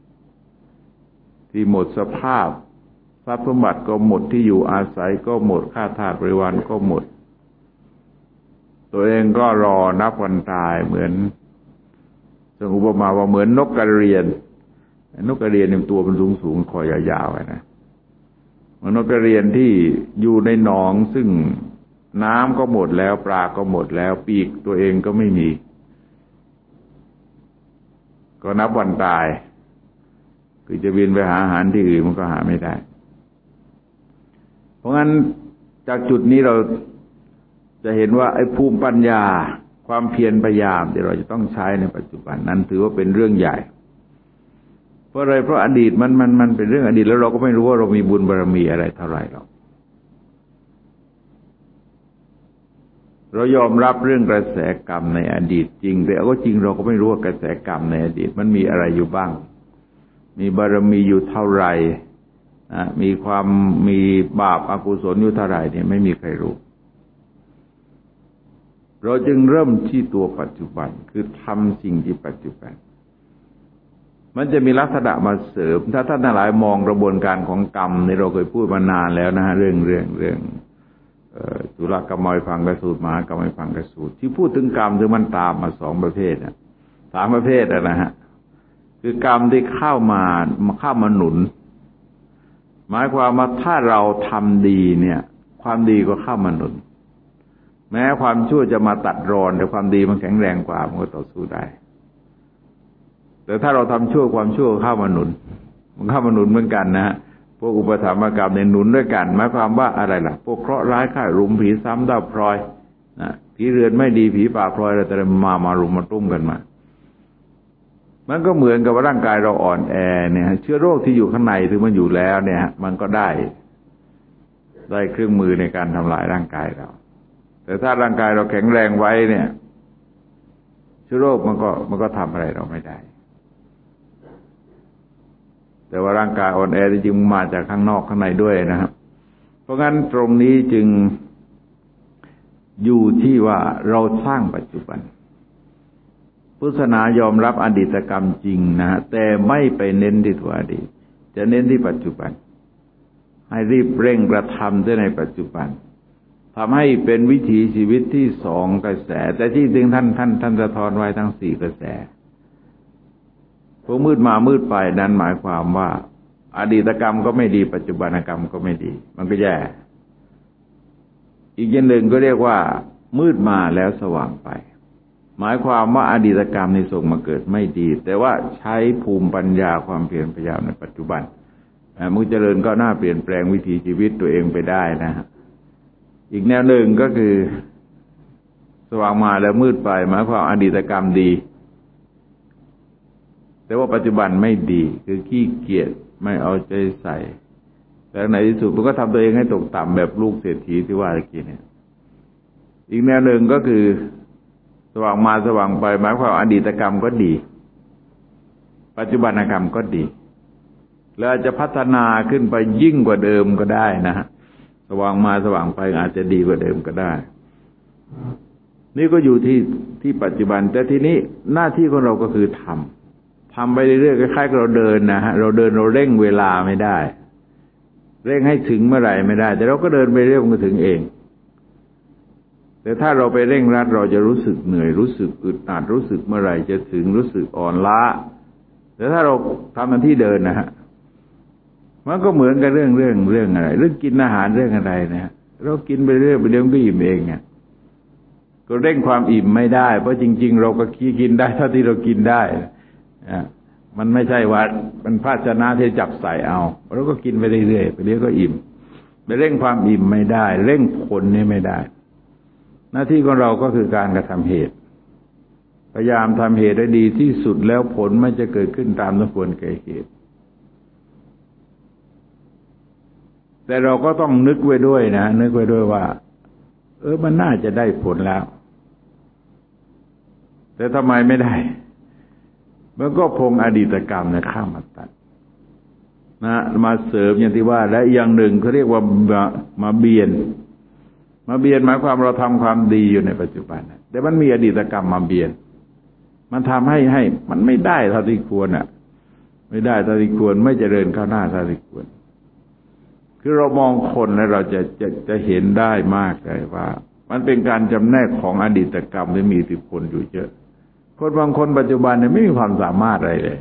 ที่หมดสภาพทรัพย์สมบัติก็หมดที่อยู่อาศัยก็หมดค่าทาสบริวารก็หมดตัวเองก็รอนับวันตายเหมือนซึ่งอุปมาว่าเหมือนนกกระเรียนเนี่ยตัวมันสูงคอยาวๆนะเหมือนนกกระเรียนที่อยู่ในหนองซึ่งน้ำก็หมดแล้วปลาก็หมดแล้วปีกตัวเองก็ไม่มีก็นับวันตายคือจะบินไปหาอาหารที่อื่นมันก็หาไม่ได้เพราะงั้นจากจุดนี้เราจะเห็นว่าไอ้ภูมิปัญญาความเพียรพยายามที่เราจะต้องใช้ในปัจจุบันนั้นถือว่าเป็นเรื่องใหญ่เพราะอะไรเพราะอดีตมันเป็นเรื่องอดีตแล้วเราก็ไม่รู้ว่าเรามีบุญบารมีอะไรเท่าไหร่หรอกเรายอมรับเรื่องกระแสกรรมในอดีตจริงแต่ก็จริงเราก็ไม่รู้ว่ากระแสกรรมในอดีตมันมีอะไรอยู่บ้างมีบารมีอยู่เท่าไหร่มีบาปอกุศลอยู่เท่าไหร่เนี่ยไม่มีใครรู้เราจึงเริ่มที่ตัวปัจจุบันคือทำสิ่งที่ปัจจุบันมันจะมีลักษณะมาเสริมถ้าท่านทั้งหลายมองกระบวนการของกรรมในเราเคยพูดมานานแล้วนะฮะเรื่องจุลกรรมวิภังคสูตรมหากรรมวิภังคสูตรที่พูดถึงกรรมซึ่งมันตามมา2 ประเภทนะ3 ประเภทนะฮะคือกรรมที่เข้ามาหนุนหมายความว่าถ้าเราทำดีเนี่ยความดีก็เข้ามาหนุนแม้ความชั่วจะมาตัดรอนแต่ความดีมันแข็งแรงกว่ามันก็ต่อสู้ได้แต่ถ้าเราทำชั่วความชั่วเข้ามาหนุนมันเข้ามาหนุนเหมือนกันนะฮะพวกอุปถัมภกรรมในหนุนด้วยกันหมายความว่าอะไรล่ะพวกเคราะห์ร้ายฆ่ารุมผีซ้ำดาวพลอยนะผีเรือนไม่ดีผีป่าพลอยอะไรแต่มารุมมาตุ้มกันมามันก็เหมือนกับว่าร่างกายเราอ่อนแอเนี่ยเชื้อโรคที่อยู่ข้างในถึงมันอยู่แล้วเนี่ยมันก็ได้เครื่องมือในการทำลายร่างกายเราแต่ถ้าร่างกายเราแข็งแรงไว้เนี่ยเชื้อโรคมันก็ทำอะไรเราไม่ได้แต่ว่าร่างกายอ่อนแอจริงๆมาจากข้างนอกข้างในด้วยนะครับเพราะงั้นตรงนี้จึงอยู่ที่ว่าเราสร้างปัจจุบันพุทธศาสนายอมรับอดีตกรรมจริงนะฮะแต่ไม่ไปเน้นที่ตัวอดีตจะเน้นที่ปัจจุบันให้รีบเร่งกระทำในปัจจุบันทำให้เป็นวิถีชีวิตที่2 กระแสแต่ที่จริงท่านสะท้อนไว้ทั้ง4 กระแสพวกมืดมามืดไปนั้นหมายความว่าอดีตกรรมก็ไม่ดีปัจจุบันกรรมก็ไม่ดีมันก็แย่อีกอย่างหนึ่งก็เรียกว่ามืดมาแล้วสว่างไปหมายความว่าอดีตกรรมในส่งมาเกิดไม่ดีแต่ว่าใช้ภูมิปัญญาความเพียรพยายามในปัจจุบันมันเจริญก็น่าเปลี่ยนแปลงวิถีชีวิตตัวเองไปได้นะฮะอีกแนวหนึ่งก็คือสว่างมาแล้วมืดไปหมายความอดีตกรรมดีแต่ว่าปัจจุบันไม่ดีคือขี้เกียจไม่เอาใจใส่แต่ในที่สุดมันก็ทำตัวเองให้ตกต่ำแบบลูกเศรษฐีที่ว่าเมื่อกี้เนี่ยอีกแนวหนึ่งก็คือสว่างมาสว่างไปหมายความอดีตกรรมก็ดีปัจจุบันกรรมก็ดีแล้วอาจจะพัฒนาขึ้นไปยิ่งกว่าเดิมก็ได้นะฮะสว่างมาสว่างไปอาจจะดีกว่าเดิมก็ได้นี่ก็อยู่ที่ปัจจุบันแต่ทีนี้หน้าที่ของเราก็คือทำไปเรื่อยๆคล้ายๆกับเราเดินนะฮะเราเดินเราเร่งเวลาไม่ได้เร่งให้ถึงเมื่อไหร่ไม่ได้แต่เราก็เดินไปเรื่อยมันก็ถึงเองแต่ถ้าเราไปเร่งรัดเราจะรู้สึกเหนื่อยรู้สึกอึดอัดรู้สึกเมื่อไหร่จะถึงรู้สึกอ่อนล้าแต่ถ้าเราทำมันที่เดินนะฮะมันก็เหมือนกับเรื่องอะไรเรื่องกินอาหารเรื่องอะไรนะฮะเรากินไปเรื่อยไปเดี๋ยวก็อิ่มเองเนี่ยก็เร่งความอิ่มไม่ได้เพราะจริงๆเราก็กินได้เท่าที่เรากินได้มันไม่ใช่ว่ามันภาชนะที่จับใส่เอาเราก็กินไปเรื่อยๆไปเรื่อยก็อิ่มไปเร่งความอิ่มไม่ได้เร่งผลนี่ไม่ได้หน้าที่ของเราก็คือการกระทำเหตุพยายามทำเหตุได้ดีที่สุดแล้วผลมันจะเกิดขึ้นตามสมควรแก่เหตุแต่เราก็ต้องนึกไว้ด้วยนะนึกไว้ด้วยว่ามันน่าจะได้ผลแล้วแต่ทำไมไม่ได้มันก็พงอดีตกรรมเนี่ยข้ามมาตัดนะมาเสริมอย่างที่ว่าและอย่างหนึ่งเขาเรียกว่ามาเบียนหมายความเราทำความดีอยู่ในปัจจุบันแต่มันมีอดีตกรรมมาเบียนมันทำให้มันไม่ได้เท่าที่ควรไม่ได้เท่าที่ควรไม่เจริญก้าวหน้าเท่าที่ควรคือเรามองคนแล้วเราจะเห็นได้มากเลยว่ามันเป็นการจำแนกของอดีตกรรมที่มีอิทธิพลอยู่เยอะคนบางคนปัจจุบันเนี่ยไม่มีความสามารถอะไรเลย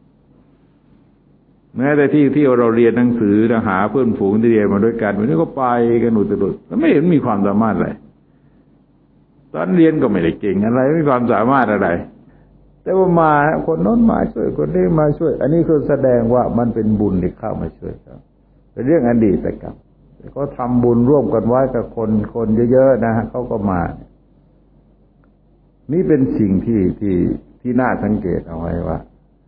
แม้แต่ที่เราเรียนหนังสือหาเพื่อนฝูงที่เรียนมาด้วยกันวันนี้ก็ไปกันอุตรุดแล้วไม่เห็นมีความสามารถอะไรตอนเรียนก็ไม่ได้เก่งอะไรไม่มีความสามารถอะไรแต่ว่ามาคนโน้นมาช่วยคนนี้มาช่วยอันนี้คือแสดงว่ามันเป็นบุญที่เข้ามาช่วยครับเป็นเรื่องอดีตกรรมเขาทำบุญร่วมกันไว้กับคนเยอะๆนะฮะเขาก็มานี่เป็นสิ่งที่น่าสังเกตเอาไว้ว่า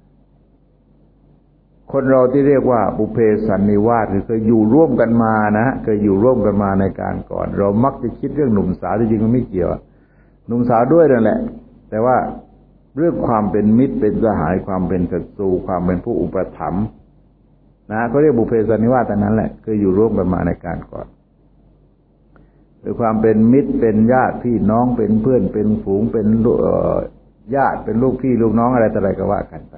คนเราที่เรียกว่าบุพเพสันนิวาสคือเคยอยู่ร่วมกันมานะฮะเคยอยู่ร่วมกันมาในการก่อนเรามักจะคิดเรื่องหนุ่มสาวจริงๆมันไม่เกี่ยวหนุ่มสาวด้วยนั่นแหละแต่ว่าเรื่องความเป็นมิตรเป็นสหายความเป็นศัตรูความเป็นผู้อุปถัมภ์นะเขาเรียกบุพเพสันนิวาสแต่นั้นแหละเคยอยู่ร่วมกันมาในการก่อนคือความเป็นมิตรเป็นญาติพี่น้องเป็นเพื่อนเป็นฝูงเป็นญาติเป็นลูกพี่ลูกน้องอะไรต่ออะไรก็ว่ากันไป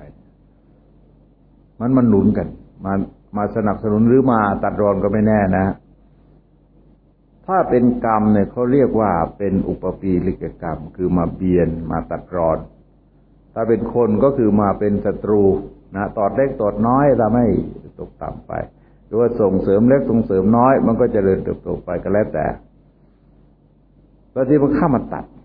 มันหนุนกันมาสนับสนุนหรือมาตัดรอนก็ไม่แน่นะถ้าเป็นกรรมเนี่ยเขาเรียกว่าเป็นอุปปีลิกกรรมคือมาเบียนมาตัดรอนถ้าเป็นคนก็คือมาเป็นศัตรูนะตอดเล็กตอดน้อยทำให้ตกต่ำไปหรือว่าส่งเสริมเล็กส่งเสริมน้อยมันก็เจริญเติบโตไปก็แล้วแต่บางทีมันเข้ามาตัด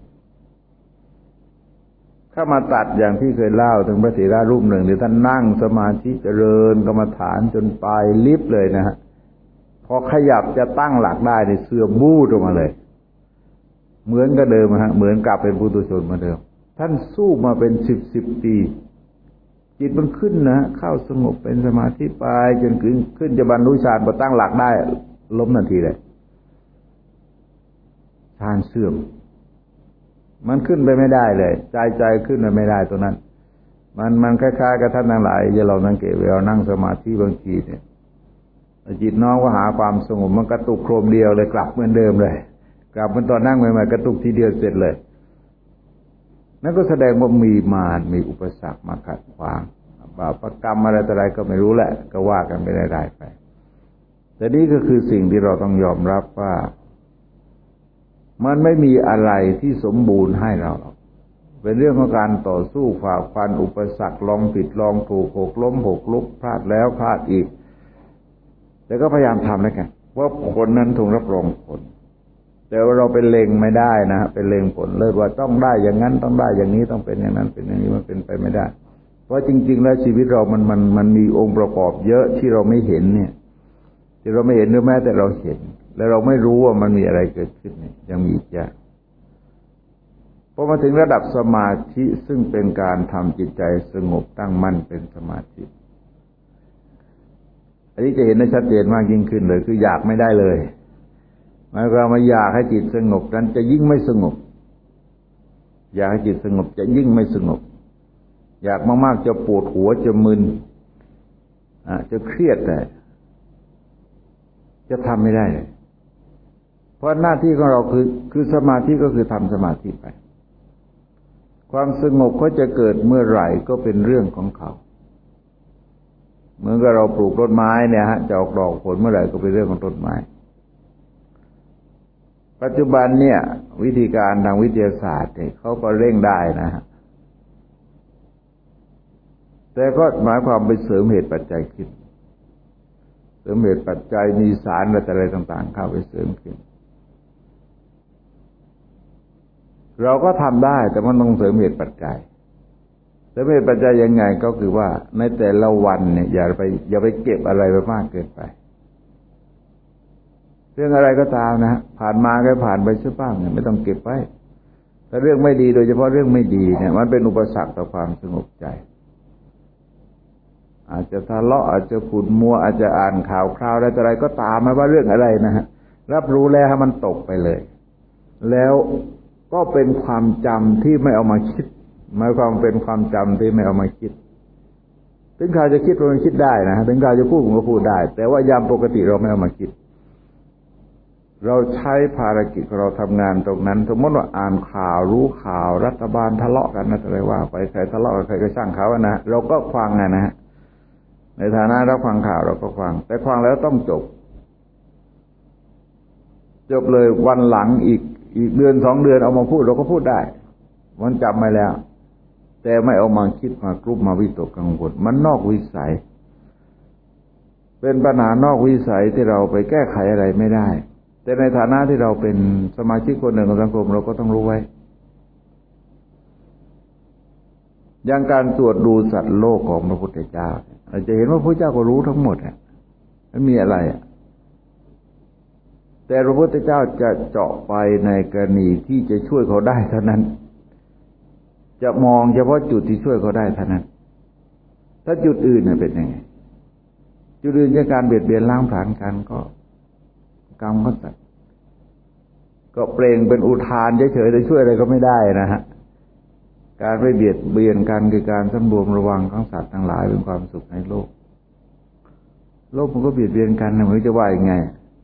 อย่างที่เคยเล่าถึงพระเถระรูปหนึ่งที่ท่านนั่งสมาธิเจริญกรรมฐานจนปลายลิบเลยนะฮะพอขยับจะตั้งหลักได้ในเสื่อมบูดออกมาเลยเหมือนกับเดิมฮะเหมือนกลับเป็นปุถุชนเหมือนเดิมท่านสู้มาเป็นสิบปีจิตมันขึ้นนะเข้าสงบเป็นสมาธิไปจนขึ้นจะบรรลุฌานพอตั้งหลักได้ล้มทันทีเลยฌานเสื่อมมันขึ้นไปไม่ได้เลยใจขึ้นไปไม่ได้ตัวนั้นมันคล้ายๆกับท่านทั้งหลายจะเราสังเกตเวลานั่งสมาธิบางทีเนี่ยจิตน้อมก็หาความสงบมันกระตุกโครมเดียวเลยกลับเหมือนเดิมเลยกลับเหมือนตอนนั่งใหม่ๆกระตุกทีเดียวเสร็จเลยนั่นก็แสดงว่ามีมารมีอุปสรรคมาขัดขวางบาปกรรมอะไรก็ไม่รู้แหละก็ว่ากันไปได้ไปแต่นี่ก็คือสิ่งที่เราต้องยอมรับว่ามันไม่มีอะไรที่สมบูรณ์ให้เราเป็นเรื่องของการต่อสู้ฝ่าฟันอุปสรรคลองผิดลองถูกหกล้มหกลุกพลาดแล้วพลาดอีกแต่ก็พยายามทำแล้วกันว่าผลนั้นถูกรับรองผลแต่ว่าเราเป็นเล็งไม่ได้นะเป็นเล็งผลเลยว่าต้องได้อย่างนั้นต้องได้อย่างนี้ต้องเป็นอย่างนั้นเป็นอย่างนี้มันเป็นไปไม่ได้เพราะจริงๆแล้วชีวิตเรามันมีองค์ประกอบเยอะที่เราไม่เห็นเนี่ยที่เราไม่เห็นหรือแม้แต่เราเห็นแล้วเราไม่รู้ว่ามันมีอะไรเกิดขึ้นเนี่ยยังมีอีกเยอะพอมาถึงระดับสมาธิซึ่งเป็นการทำจิตใจสงบตั้งมั่นเป็นสมาธิอันนี้จะเห็นได้ชัดเจนมากยิ่งขึ้นเลยคืออยากไม่ได้เลยหมายความว่าอยากให้จิตสงบนั้นจะยิ่งไม่สงบอยากให้จิตสงบจะยิ่งไม่สงบอยากมากๆจะปวดหัวจะมึนจะเครียดแต่จะทำไม่ได้เลยเพราะหน้าที่ของเราคือสมาธิก็คือทำสมาธิไปความสงบก็จะเกิดเมื่อไหร่ก็เป็นเรื่องของเขาเหมือนกับเราปลูกต้นไม้เนี่ยฮะจะออกดอกผลเมื่อไหร่ก็เป็นเรื่องของต้นไม้ปัจจุบันเนี่ยวิธีการทางวิทยาศาสตร์เนี่ยเขาก็เร่งได้นะฮะแต่ก็หมายความไปเสริมเหตุปัจจัยขึ้นเสริมเหตุปัจจัยมีสารอะไรต่างๆเข้าไปเสริมขึ้นเราก็ทำได้แต่มันต้องเสริมเหตุปัจจัยเสริมเหตุปัจจัยยังไงก็คือว่าในแต่ละวันเนี่ยอย่าไปเก็บอะไรไปมากเกินไปเรื่องอะไรก็ตามนะผ่านมาก็ผ่านไปซะบ้างเนี่ยไม่ต้องเก็บไว้ถ้าเรื่องไม่ดีโดยเฉพาะเรื่องไม่ดีเนี่ยมันเป็นอุปสรรคต่อความสงบใจอาจจะทะเลาะอาจจะขุ่นมัวอาจจะอ่านข่าวคราวอะไรก็ตามไม่ว่าเรื่องอะไรนะฮะรับรู้แล้วให้มันตกไปเลยแล้วก็เป็นความจำที่ไม่เอามาคิดหมายความเป็นความจำที่ไม่เอามาคิดถึงใครจะคิดมันคิดได้นะถึงใครจะพูดมันก็พูดได้แต่ว่ายามปกติเราไม่เอามาคิดเราใช้ภารกิจของเราทำงานตรงนั้นสมมติว่าอ่านข่าวรู้ข่าวรัฐบาลทะเลาะกันอะไรว่าไปใครทะเลาะกับใครก็ช่างเขานะเราก็ฟังนะฮะในฐานะรับฟังข่าวเราก็ฟังแต่ฟังแล้วต้องจบเลยวันหลังอีกเดือน2 เดือนเอามาพูดเราก็พูดได้มันจำไม่แล้วแต่ไม่เอามาคิดมากรุบมาวิตกกังวลมันนอกวิสัยเป็นปัญหานอกวิสัยที่เราไปแก้ไขอะไรไม่ได้แต่ในฐานะที่เราเป็นสมาชิกคนหนึ่งของสังคมเราก็ต้องรู้ไว้อย่างการตรวจดูสัตว์โลกของพระพุทธเจ้าเราจะเห็นว่าพระพุทธเจ้าก็รู้ทั้งหมดไม่มีอะไรแต่พระพุทธเจ้าจะเจาะไปในกรณีที่จะช่วยเขาได้เท่านั้นจะมองเฉพาะจุดที่ช่วยเขาได้เท่านั้นถ้าจุดอื่นเป็นยังไงจุดอื่นจากการเบียดเบียนล้างผลาญกันก็กรรมก็สัตว์ก็เปล่งเป็นอุทานเฉยๆจะช่วยอะไรก็ไม่ได้นะฮะการไม่เบียดเบียนกันคือการสำรวมระวังของสัตว์ทั้งหลายเป็นความสุขในโลกมันก็เบียดเบียนกันนะไม่รู้จะว่ายังไง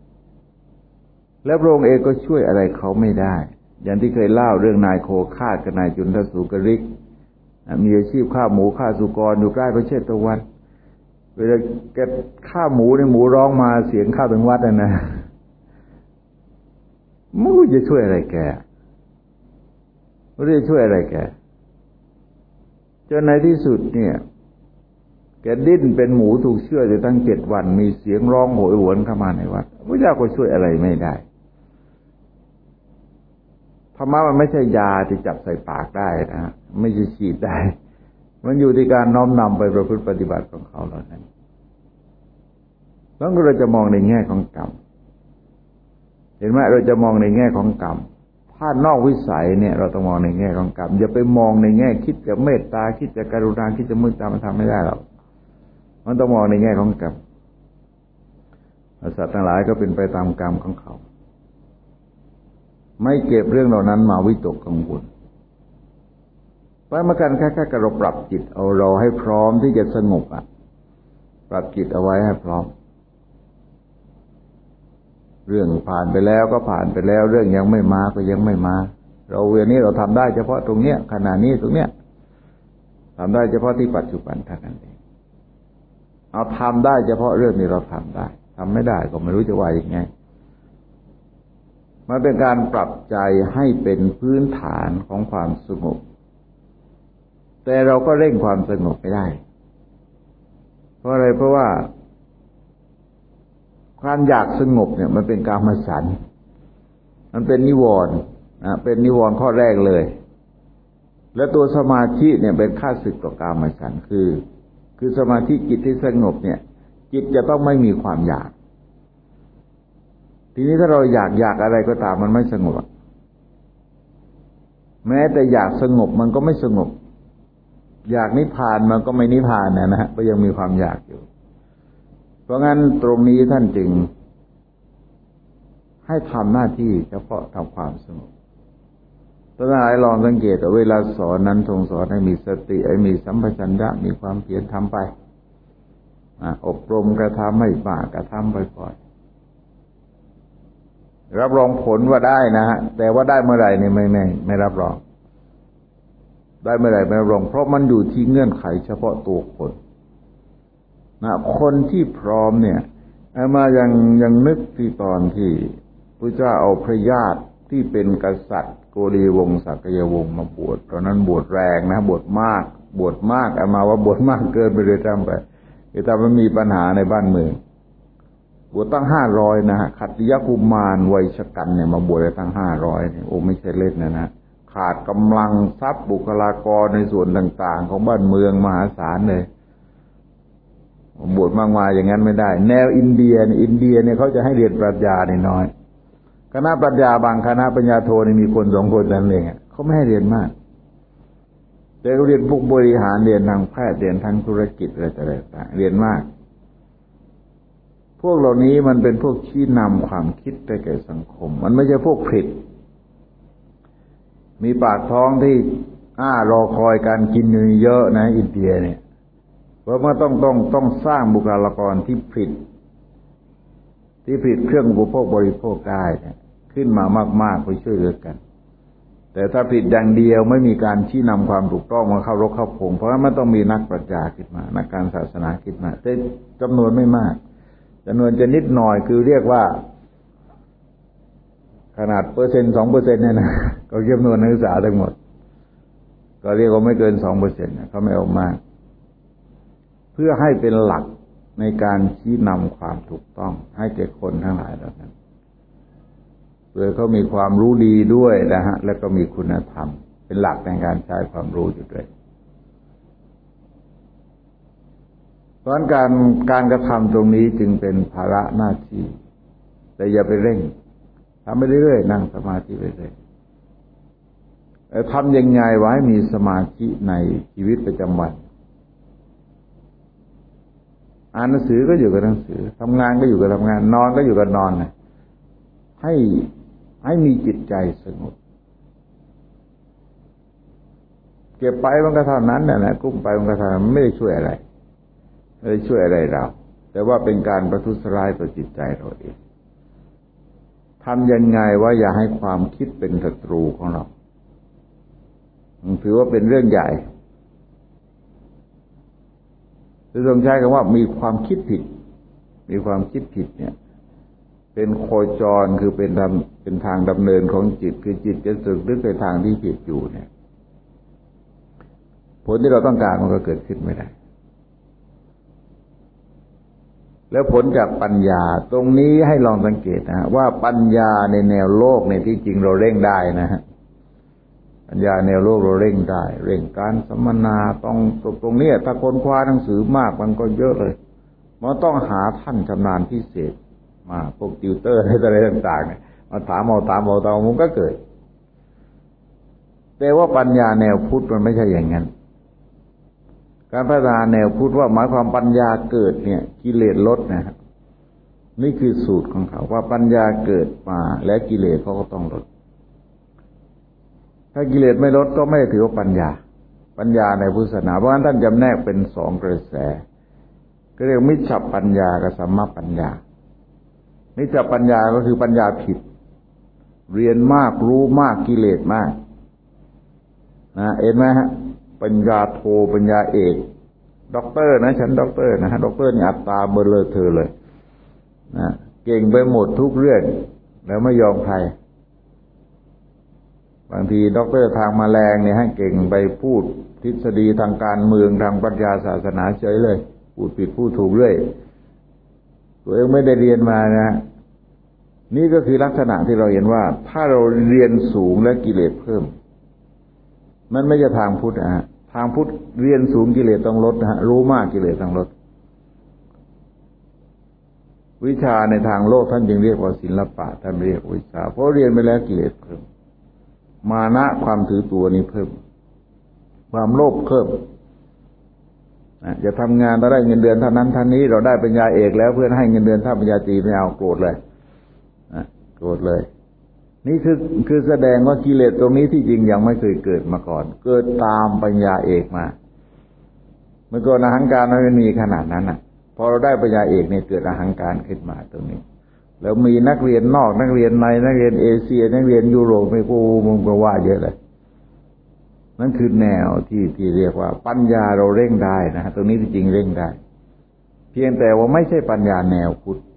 แล้วพระองค์เองก็ช่วยอะไรเขาไม่ได้อย่างที่เคยเล่าเรื่องนายโคคาตกับนายจุนทสุกริกมีอาชีพฆ่าหมูฆ่าสุกรอยู่ใกล้พระเชตวันเวลาแกฆ่าหมูเนี่ยหมูร้องมาเสียงเข้าถึงวัดนะไม่รู้จะช่วยอะไรแกไม่รู้จะช่วยอะไรแกจนในที่สุดเนี่ยแกดิ้นเป็นหมูถูกเชือดอยู่ตั้ง7 วันมีเสียงร้องโหยหวนเข้ามาในวัดพระเจ้าก็ช่วยอะไรไม่ได้ธรรมะมันไม่ใช่ยาที่จับใส่ปากได้นะไม่ใช่ฉีดได้มันอยู่ที่การน้อมนำไปประพฤติปฏิบัติของเขาเหล่านั้นแล้วเราจะมองในแง่ของกรรมเห็นไหมเราจะมองในแง่ของกรรมถ้านอกวิสัยเนี่ยเราต้องมองในแง่ของกรรมอย่าไปมองในแง่คิดจะเมตตาคิดจะกรุณาคิดจะมุตามันทำไม่ได้หรอกมันต้องมองในแง่ของกรรมสัตว์ทั้งหลายก็เป็นไปตามกรรมของเขาไม่เก็บเรื่องเหล่านั้นมาวิตกกังวลเพราะเมื่อกันแค่เราปรับจิตเอาเราให้พร้อมที่จะสงบปรับจิตเอาไว้ให้พร้อมเรื่องผ่านไปแล้วก็ผ่านไปแล้วเรื่องยังไม่มาก็ยังไม่มาเราเวลานี้เราทำได้เฉพาะตรงเนี้ยขณะนี้ตรงเนี้ยทำได้เฉพาะที่ปัจจุบันเท่านั้นเองเอาทำได้เฉพาะเรื่องนี้เราทำได้ทำไม่ได้ก็ไม่รู้จะว่ายังไงมันเป็นการปรับใจให้เป็นพื้นฐานของความสงบแต่เราก็เร่งความสงบไม่ได้เพราะอะไรเพราะว่าความอยากสงบเนี่ยมันเป็นกามฉันท์มันเป็นนิวรณ์เป็นนิวรณ์ข้อแรกเลยและตัวสมาธิเนี่ยเป็นข้าศึกต่อกามฉันท์คือสมาธิจิตที่สงบเนี่ยจิตจะต้องไม่มีความอยากทีนี้ถ้าเราอยากอะไรก็ตามมันไม่สงบแม้แต่อยากสงบมันก็ไม่สงบอยากนิพพานมันก็ไม่นิพพานนะฮะก็ยังมีความอยากอยู่เพราะงั้นตรงนี้ท่านจึงให้ทำหน้าที่เฉพาะทำความสงบท่านลองสังเกตว่าเวลาสอนนั้นทรงสอนให้มีสติให้มีสัมปชัญญะมีความเพียรทำไปอบรมกระทำไม่มากกระทำบ่อยๆรับรองผลว่าได้นะฮะแต่ว่าได้เมื่อไหร่นี่ไม่รับรองได้เมื่อไหร่ไม่รับรองเพราะมันอยู่ที่เงื่อนไขเฉพาะตัวคนคนที่พร้อมเนี่ยมายังนึกที่ตอนที่พระเจ้าเอาพระญาติที่เป็นกษัตริย์โกรีวงศ์สักยวงศ์มาบวชตอนนั้นบวชแรงนะบวชมากมาว่าบวชมากเกินไปเลยจำไปคือถ้ามันมีปัญหาในบ้านเมืองบวชตั้ง500นะฮะขัตติยกุมารวัยชกันเนี่ยมาบวชตั้ง500เนี่ยโอ้ไม่ใช่เล่นนะขาดกำลังทรัพย์บุคลากรในส่วนต่างๆของบ้านเมืองมหาศาลเลยบวชมากมายอย่างนั้นไม่ได้แนวอินเดียเนี่ยเขาจะให้เรียนปรัชญาน้อยคณะปรัชญาบางคณะปัญญาโทนี่มีคน2 คนนั่นเองเขาไม่ให้เรียนมากแต่เขาเรียนพวกบริหารเรียนทางแพทย์เรียนทางธุรกิจอะไรต่างๆเรียนมากพวกเหล่านี้มันเป็นพวกชี้นำความคิดไปแก่สังคมมันไม่ใช่พวกผิดมีปากท้องที่รอคอยการกินเยอะนะอินเดียเนี่ยเพราะว่าต้องสร้างบุคลากรที่ผลิตเครื่องอุปโภคบริโภคได้เนี่ยขึ้นมามากๆไปช่วยเหลือกันแต่ถ้าผลิตอย่างเดียวไม่มีการชี้นำความถูกต้องมาเข้ารกเข้าพงเพราะฉะนั้นมันต้องมีนักปรัชญาขึ้นมานักการศาสนาขึ้นมาแต่จำนวนไม่มากจำนวนจะนิดหน่อยคือเรียกว่าขนาด1% 2%เนี่ยนะก็จำนวนนักศึกษาทั้งหมดก็เรียกว่าไม่เกิน 2% นะเขาไม่เอามากเพื่อให้เป็นหลักในการชี้นำความถูกต้องให้แก่คนทั้งหลายเหล่านั้นเพื่อเขามีความรู้ดีด้วยนะฮะแล้วก็มีคุณธรรมเป็นหลักในการใช้ความรู้อยู่ด้วยเพราะการกระทำตรงนี้จึงเป็นภาระหน้าที่แต่อย่าไปเร่งทำไปเรื่อยๆนั่งสมาธิไปเรื่อยทำยังไงไว้มีสมาธิในชีวิตประจำวันอ่านหนังสือก็อยู่กับหนังสือทำงานก็อยู่กับทำงานนอนก็อยู่กับนอนนะให้มีจิตใจสงบเก็บไปมันก็เท่านั้นนะกุ้มไปมันก็เท่านั้นไม่ได้ช่วยอะไรเราแต่ว่าเป็นการประทุษร้ายต่อจิตใจเราเองทำยังไงว่าอย่าให้ความคิดเป็นศัตรูของเราถือว่าเป็นเรื่องใหญ่จะต้องใช้คำว่ามีความคิดผิดเนี่ยเป็นโคจรคือเป็นทางดำเนินของจิตคือจิตจะสึกนึกไปทางที่ผิดอยู่เนี่ยผลที่เราต้องการมันก็เกิดขึ้นไม่ได้แล้วผลจากปัญญาตรงนี้ให้ลองสังเกตนะว่าปัญญาในแนวโลกในที่จริงเราเร่งได้นะฮะปัญญาแนวโลกเราเร่งได้เร่งการสัมมนาตรงนี้ถ้าคนคว้าหนังสือมากมันก็เยอะเลยมันต้องหาท่านชำนาญพิเศษมาพวกติวเตอร์อะไรต่างๆเนี่ยมาถามมันก็เกิดแต่ว่าปัญญาแนวพุทธมันไม่ใช่อย่างนั้นการพัฒนาแนวพุทธว่าหมายความปัญญาเกิดเนี่ยกิเลสลดนะครับนี่คือสูตรของเขาว่าปัญญาเกิดมาและกิเลสเขาก็ต้องลดถ้ากิเลสไม่ลดก็ไม่ถือว่าปัญญาในพุทธศาสนาเพราะฉะนั้นท่านจำแนกเป็น2 กระแสก็เรียกมิจฉาปัญญากับสัมมาปัญญามิจฉาปัญญาก็คือปัญญาผิดเรียนมากรู้มากกิเลสมากนะเห็นไหมฮะปัญญาโทปัญญาเอกด็อกเตอร์นะฉันด็อกเตอร์นะฮะด็อกเตอร์นี่อัตตาเบลอเธอเลยนะเก่งไปหมดทุกเรื่องแล้วไม่ยอมใครบางทีด็อกเตอร์ทางแมลงเนี่ยให้เก่งไปพูดทฤษฎีทางการเมืองทางปรัชญาศาสนาเฉยเลยพูดผิดพูดถูกเรื่อยตัวเองไม่ได้เรียนมานะนี่ก็คือลักษณะที่เราเห็นว่าถ้าเราเรียนสูงและกิเลสเพิ่มมันไม่ใช่ทางพุทธนะฮะทางพุทธเรียนสูงกิเลสต้องลดนะฮะรู้มากกิเลสต้องลดวิชาในทางโลกท่านจึงเรียกว่าศิลปะท่านเรียกวิชาเพราะเรียนไปแล้วกิเลสเพิ่มมานะความถือตัวนี้เพิ่มความโลภเพิ่มจะทำงานเราได้เงินเดือนเท่านั้นเท่านี้เราได้ปริญญาเอกแล้วเพื่อนให้เงินเดือนถ้าปริญญาตรีไม่เอาโกรธเลยนี่คือแสดงว่ากิเลสตรงนี้ที่จริงยังไม่เคยเกิดมาก่อนเกิดตามปัญญาเอกมาเมื่อก่อนอหังการมันไม่มีขนาดนั้นพอเราได้ปัญญาเอกเนี่ยเกิดอหังการขึ้นมาตรงนี้แล้วมีนักเรียนนอกนักเรียนในนักเรียนเอเชียนักเรียนยุโรปไม่กูมึงก็ว่าเยอะเลยนั่นคือแนวที่เรียกว่าปัญญาเราเร่งได้นะตรงนี้จริงเร่งได้เพียงแต่ว่าไม่ใช่ปัญญาแนวพุทธ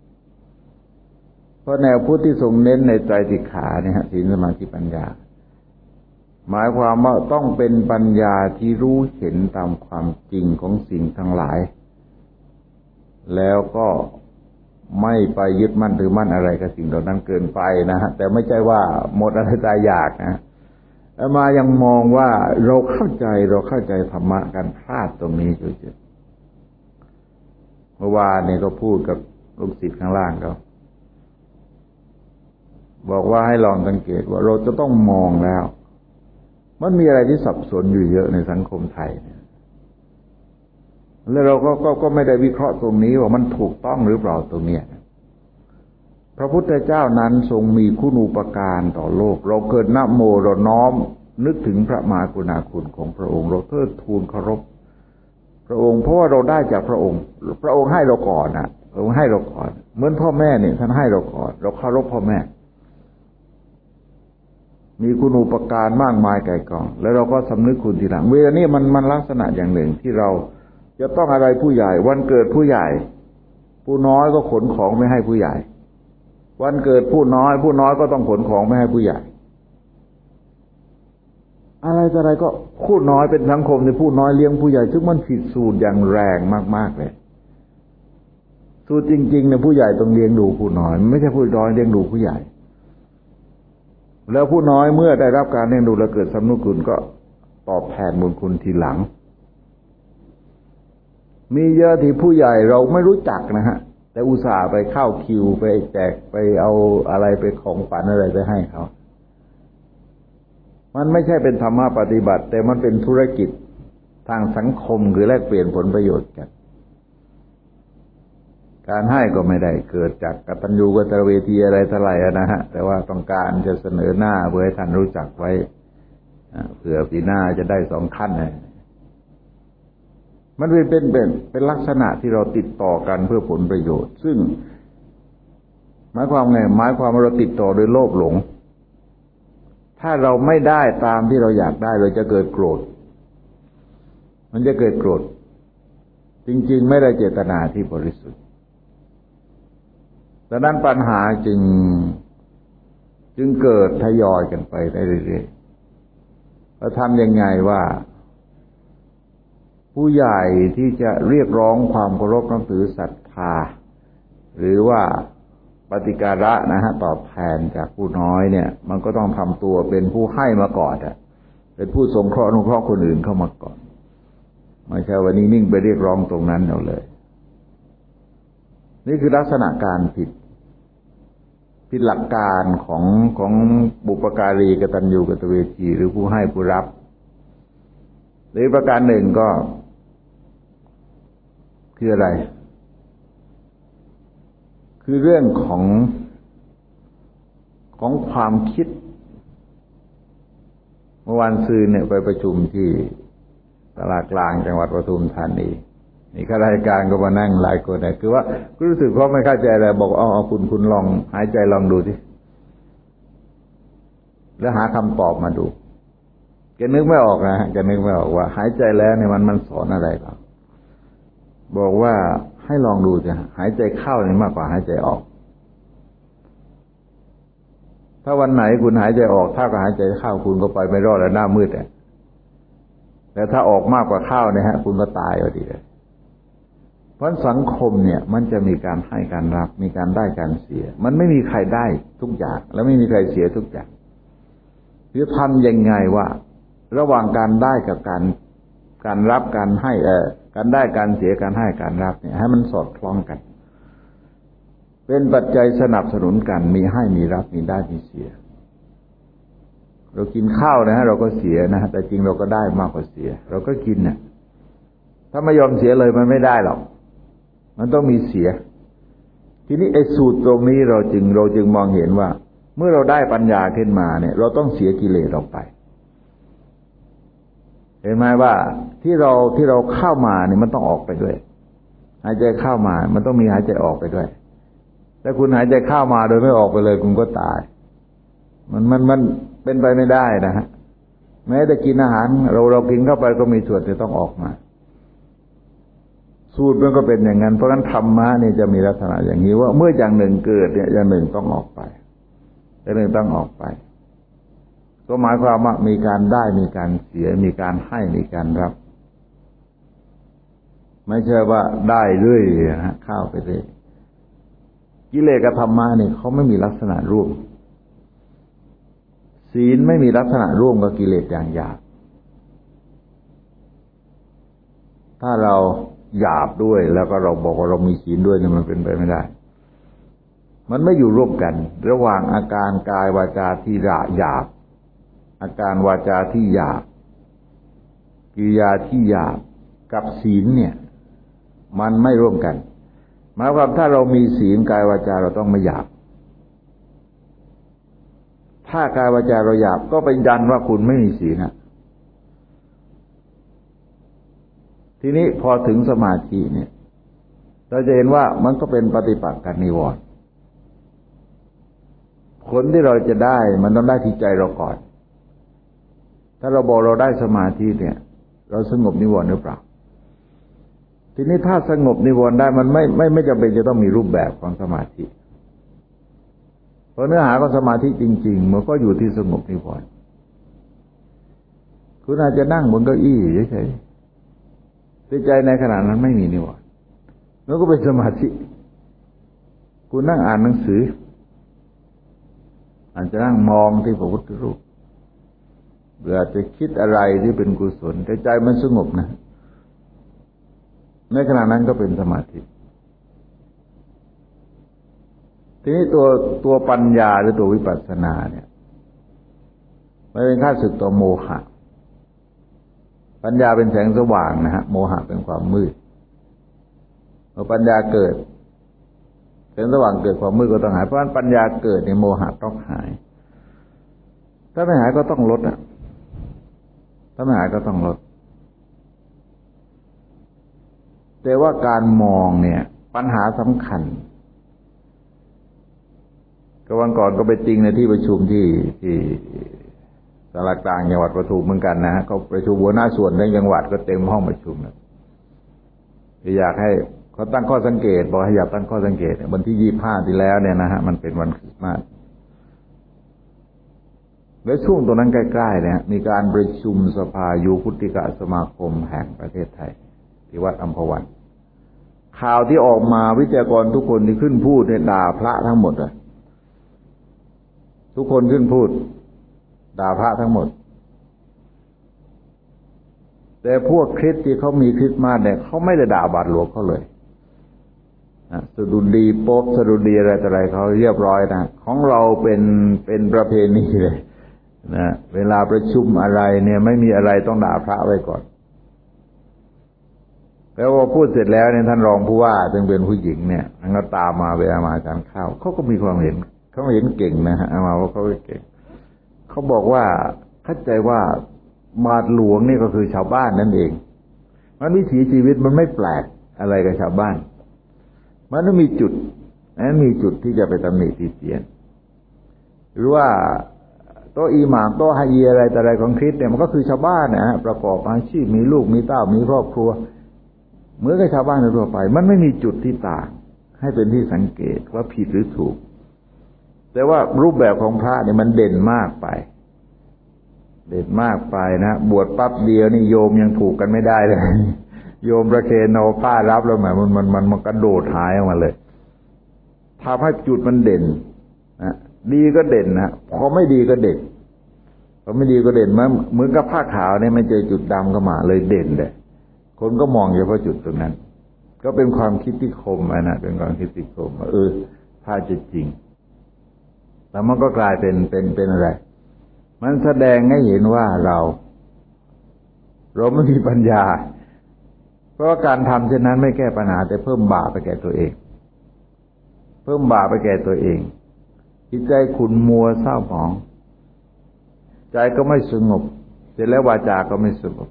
เพราะแนวพุทธที่ทรงเน้นในไตรสิกขาเนี่ยศีลสมาธิปัญญาหมายความว่าต้องเป็นปัญญาที่รู้เห็นตามความจริงของสิ่งทั้งหลายแล้วก็ไม่ไปยึดมั่นถือมั่นอะไรกับสิ่งเหล่านั้นเกินไปนะฮะแต่ไม่ใช่ว่าหมดอะไรตายอยากนะอามายังมองว่าเราเข้าใจธรรมะกันพลาดตรงนี้จุดเมื่อวานเนี่ยก็พูดกับลูกศิษย์ข้างล่างเขาบอกว่าให้ลองสังเกตว่าเราจะต้องมองแล้วมันมีอะไรที่สับสนอยู่เยอะในสังคมไทยเนี่ยแล้วเราก็ไม่ได้วิเคราะห์ตรงนี้ว่ามันถูกต้องหรือเปล่าตรงเนี้ยพระพุทธเจ้านั้นทรงมีคุณูปการต่อโลกเราเกิดนะโมเราน้อมนึกถึงพระมหากรุณาคุณของพระองค์เราเทิดทูนเคารพพระองค์เพราะว่าเราได้จากพระองค์ให้เราก่อนนะพระองค์ให้เราก่อนเหมือนพ่อแม่เนี่ยท่านให้เราก่อนเราเคารพพ่อแม่มีคุณูปการมากมายไก่กองแล้วเราก็สำนึกคุณทีหลังเวลานี้มันลักษณะอย่างหนึ่งที่เราจะต้องอะไรผู้ใหญ่วันเกิดผู้ใหญ่ผู้น้อยก็ขนของไม่ให้ผู้ใหญ่วันเกิดผู้น้อยก็ต้องขนของไม่ให้ผู้ใหญ่อะไรก็ผู้น้อยเป็นสังคมในผู้น้อยเลี้ยงผู้ใหญ่ซึ่งมันผิดสูตรอย่างแรงมากๆเลยสูตรจริงๆเนี่ยผู้ใหญ่ต้องเลี้ยงดูผู้น้อยไม่ใช่ผู้น้อยเลี้ยงดูผู้ใหญ่แล้วผู้น้อยเมื่อได้รับการเลี้ยงดูแล้วเกิดสำนึกคุณก็ตอบแทนบุญคุณทีหลังมีเยอะที่ผู้ใหญ่เราไม่รู้จักนะฮะแต่อุตส่าห์ไปเข้าคิวไปแจกไปเอาอะไรไปของฝันอะไรไปให้เขามันไม่ใช่เป็นธรรมะปฏิบัติแต่มันเป็นธุรกิจทางสังคมคือแลกเปลี่ยนผลประโยชน์กันการให้ก็ไม่ได้เกิดจากกตัญญูกตเวทีอะไรเท่าไหร่นะฮะแต่ว่าต้องการจะเสนอหน้าเพื่อให้ท่านรู้จักไว้เผื่อปีหน้าจะได้2 ขั้นเลยมันเป็นลักษณะที่เราติดต่อกันเพื่อผลประโยชน์ซึ่งหมายความไงหมายความว่าเราติดต่อโดยโลภหลงถ้าเราไม่ได้ตามที่เราอยากได้เราจะเกิดโกรธมันจะเกิดโกรธจริงๆไม่ได้เจตนาที่บริสุทธิ์ดังนั้นปัญหาจึงเกิดทยอยกันไปได้เรื่อยๆเราทำยังไงว่าผู้ใหญ่ที่จะเรียกร้องความเคารพนับถือศรัทธาหรือว่าปฏิการะนะฮะตอบแทนจากผู้น้อยเนี่ยมันก็ต้องทำตัวเป็นผู้ให้มาก่อนเป็นผู้สงเคราะห์อนุเคราะห์คนอื่นเข้ามาก่อนไม่ใช่วันนี้นิ่งไปเรียกร้องตรงนั้นเอาเลยนี่คือลักษณะการผิดหลักการของบุปการีกตัญญูกตเวทีหรือผู้ให้ผู้รับหรือประการหนึ่งก็คืออะไรคือเรื่องของความคิดเมื่อวันซืนเนี่ยไปประชุมที่ตลาดกลางจังหวัดปทุมธานีนี่ข้าราชการก็มานั่งหลายคนเนี่ยคือว่ารู้สึกเขาไม่เข้าใจอะไรบอกเอาคุณลองหายใจลองดูสิแล้วหาคำตอบมาดูแกนึกไม่ออกนะแกนึกไม่ออกว่าหายใจแล้วเนี่ยมันสอนอะไรเราบอกว่าให้ลองดูสิหายใจเข้านี่มากกว่าหายใจออกถ้าวันไหนคุณหายใจออกถ้ากับหายใจเข้าคุณก็ไปไม่รอดแล้วหน้ามืดแต่ถ้าออกมากกว่าเข้าเนี่ยฮะคุณก็ตายพอดีเลยเพราะสังคมเนี่ยมันจะมีการให้การรับมีการได้การเสียมันไม่มีใครได้ทุกอย่างและไม่มีใครเสียทุกอย่างจะทำยังไงว่าระหว่างการได้กับการรับการให้การได้การเสียการให้การรับเนี่ยให้มันสอดคล้องกันเป็นปัจจัยสนับสนุนกันมีให้มีรับมีได้มีเสียเรากินข้าวนะฮะเราก็เสียนะแต่จริงเราก็ได้มากกว่าเสียเราก็กินเนี่ยถ้าไม่ยอมเสียเลยมันไม่ได้หรอกมันต้องมีเสียทีนี้ไอ้สูตรตรงนี้เราจึงมองเห็นว่าเมื่อเราได้ปัญญาขึ้นมาเนี่ยเราต้องเสียกิเลสออกไปเห็นไหมว่าที่เราเข้ามาเนี่ยมันต้องออกไปด้วยหายใจเข้ามามันต้องมีหายใจออกไปด้วยถ้าคุณหายใจเข้ามาโดยไม่ออกไปเลยคุณก็ตายมันเป็นไปไม่ได้นะฮะแม้แต่กินอาหารเรากินเข้าไปก็มีส่วนที่ต้องออกมาสูตรมันก็เป็นอย่างนั้นเพราะฉะนั้นธรรมะเนี่ยจะมีลักษณะอย่างนี้ว่าเมื่ออย่างหนึ่งเกิดเนี่ยอย่างหนึ่งต้องออกไปอย่างหนึ่งต้องออกไปก็หมายความว่ามีการได้มีการเสียมีการให้มีการรับไม่ใช่ว่าได้เรื่อยนะเข้าไปเรื่อยกิเลสกับธรรมะเนี่ยเขาไม่มีลักษณะร่วมศีลไม่มีลักษณะร่วมกับกิเลสอย่างหยาบถ้าเราหยาบด้วยแล้วก็เราบอกว่าเรามีศีลด้วยเนี่ยมันเป็นไปไม่ได้มันไม่อยู่ร่วมกันระหว่างอาการกายวาจาที่หยาบอาการวาจาที่หยาบกิริยาที่หยาบกับศีลเนี่ยมันไม่ร่วมกันหมายความถ้าเรามีศีลกายวาจาเราต้องไม่หยาบถ้ากายวาจาเราหยาบก็เป็นยันว่าคุณไม่มีศีลนะทีนี้พอถึงสมาธิเนี่ยเราจะเห็นว่ามันก็เป็นปฏิปักษ์กับนิวรณ์ผลที่เราจะได้มันต้องได้ที่ใจเราก่อนถ้าเราบอกเราได้สมาธิเนี่ยเราสงบนิวรณ์หรือเปล่าทีนี้ถ้าสงบนิวรณ์ได้มันไม่จำเป็นจะต้องมีรูปแบบของสมาธิเพราะเนื้อหาของสมาธิจริงๆมันก็อยู่ที่สงบนิวรณ์คุณอาจจะนั่งบนเก้าอี้เฉยๆแต่ใจในขณะนั้นไม่มีนิวรณ์แล้วก็เป็นสมาธิคุณนั่งอ่านหนังสืออาจจะนั่งมองที่พระพุทธรูปหรืออาจจะคิดอะไรที่เป็นกุศลแต่ใจมันสงบนะในขณะนั้นก็เป็นสมาธิทีนี้ตัวปัญญาหรือตัววิปัสสนาเนี่ยมันเป็นข้าศึกต่อโมหะปัญญาเป็นแสงสว่างนะฮะโมหะเป็นความมืดเมื่อปัญญาเกิดแสงสว่างเกิดความมืดก็ต้องหายเพราะฉะนั้นปัญญาเกิดในโมหะต้องหายถ้าไม่หายก็ต้องลดอ่ะถ้าไม่หายก็ต้องลดแต่ว่าการมองเนี่ยปัญหาสำคัญก็วันก่อนก็ไปจริงในที่ประชุมที่สารกลางจังหวัดปทุมเหมือนกันนะฮะเขาประชุมหัวหน้าส่วนในจังหวัดก็เต็มห้องประชุมเลยอยากให้เขาตั้งข้อสังเกตบอกให้อย่าตั้งข้อสังเกตวันที่25ที่แล้วเนี่ยนะฮะมันเป็นวันคริสต์มาสและช่วงตรงนั้นใกล้ๆเนี่ยมีการประชุมสภายุพุทธิกสมาคมแห่งประเทศไทยที่วัดอัมพวันข่าวที่ออกมาวิทยากรทุกคนที่ขึ้นพูดเนี่ยด่าพระทั้งหมดเลยทุกคนขึ้นพูดด่าพระทั้งหมดแต่พวกคริสต์ที่เขามีคริสต์มาสเนี่ยเขาไม่ได้ด่าบาทหลวงเขาเลยสดุดีโป๊ปสดุดีอะไรเขาเรียบร้อยนะของเราเป็นประเพณีเลยนะเวลาประชุมอะไรเนี่ยไม่มีอะไรต้องด่าพระไว้ก่อนแล้วพอพูดเสร็จแล้วเนี่ยท่านรองผู้ว่าซึ่งเป็นผู้หญิงเนี่ยท่านก็ตามมาเวลามาทานข้าวเขาก็มีความเห็นเขาเห็นเก่งนะฮะมาว่าเขาเก่งเขาบอกว่าเข้าใจว่าบาทหลวงนี่ก็คือชาวบ้านนั่นเองมันวิถีชีวิตมันไม่แปลกอะไรกับชาวบ้านมันต้องมีจุดนั้นมีจุดที่จะไปตำหนิติเตียนหรือว่าโตอิหม่ามโตฮะเยอะไรแต่อะไรของคริสต์เนี่ยมันก็คือชาวบ้านนะฮะประกอบอาชีพมีลูกมีเต้ามีครอบครัวเหมือนกับชาวบ้านทั่วไปมันไม่มีจุดที่ต่างให้เป็นที่สังเกตว่าผิดหรือถูกแต่ว่ารูปแบบของพระเนี่ยมันเด่นมากไปนะบวชปั๊บเดียวนี่โยมยังถูกกันไม่ได้เลยโยมประเคนเอาผ้ารับแล้วมันกระโดดหายออกมาเลยทำให้จุดมันเด่นนะดีก็เด่นนะพอไม่ดีก็เด่นพอไม่ดีก็เด่นเหมือนกับผ้าขาวเนี่ยมันเจอจุดดำเข้ามาเลยเด่นเลยคนก็มองเฉพาะจุดตรงนั้นก็เป็นความคิดที่คมนะเป็นความคิดที่คมผ้าจะจริงแล้วมันก็กลายเป็นอะไรมันแสดงให้เห็นว่าเราไม่มีปัญญาเพราะว่าการทำเช่นนั้นไม่แก้ปัญหาแต่เพิ่มบาปไปแก่ตัวเองจิตใจขุ่นมัวเศร้าหมองใจก็ไม่สงบเสร็จแล้ววาจาก็ไม่สงบ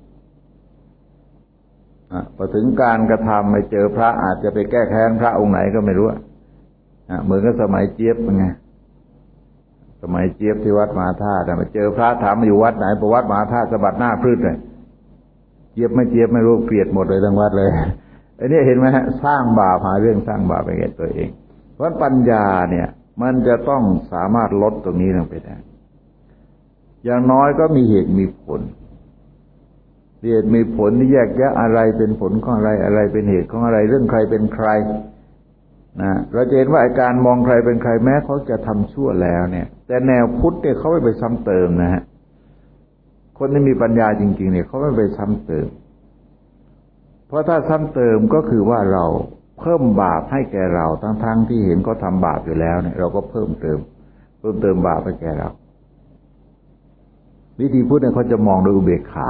พอถึงการกระทำไปเจอพระอาจจะไปแก้แค้นพระองค์ไหนก็ไม่รู้เหมือนกับสมัยเจี๊ยบไงสมัยเจี๊ยบที่วัดมหาธาตุมาเจอพระถามมาอยู่วัดไหนประวัดมหาธาตุสะบัดหน้าพรืดเลยเจี๊ยบไม่รู้เกลียดหมดเลยทั้งวัดเลยอันนี้เห็นไหมฮะสร้างบาปหาเรื่องสร้างบาปไปแก่ตัวเองเพราะปัญญาเนี่ยมันจะต้องสามารถลดตรงนี้ลงไปได้อย่างน้อยก็มีเหตุมีผลเหตุมีผลที่แยกแยะอะไรเป็นผลของอะไรอะไรเป็นเหตุของอะไรเรื่องใครเป็นใครนะเราจะเห็นว่าอาการมองใครเป็นใครแม้เขาจะทำชั่วแล้วเนี่ยแต่แนวพุทธเนี่ยเขาไม่ไปซ้ำเติมนะฮะคนที่มีปัญญาจริงๆเนี่ยเขาไม่ไปซ้ำเติมเพราะถ้าซ้ำเติมก็คือว่าเราเพิ่มบาปให้แก่เราทั้งที่เห็นเขาทำบาปอยู่แล้วเนี่ยเราก็เพิ่มเติมบาปให้แก่เราวิธีพุทธเนี่ยเขาจะมองโดยอุเบกขา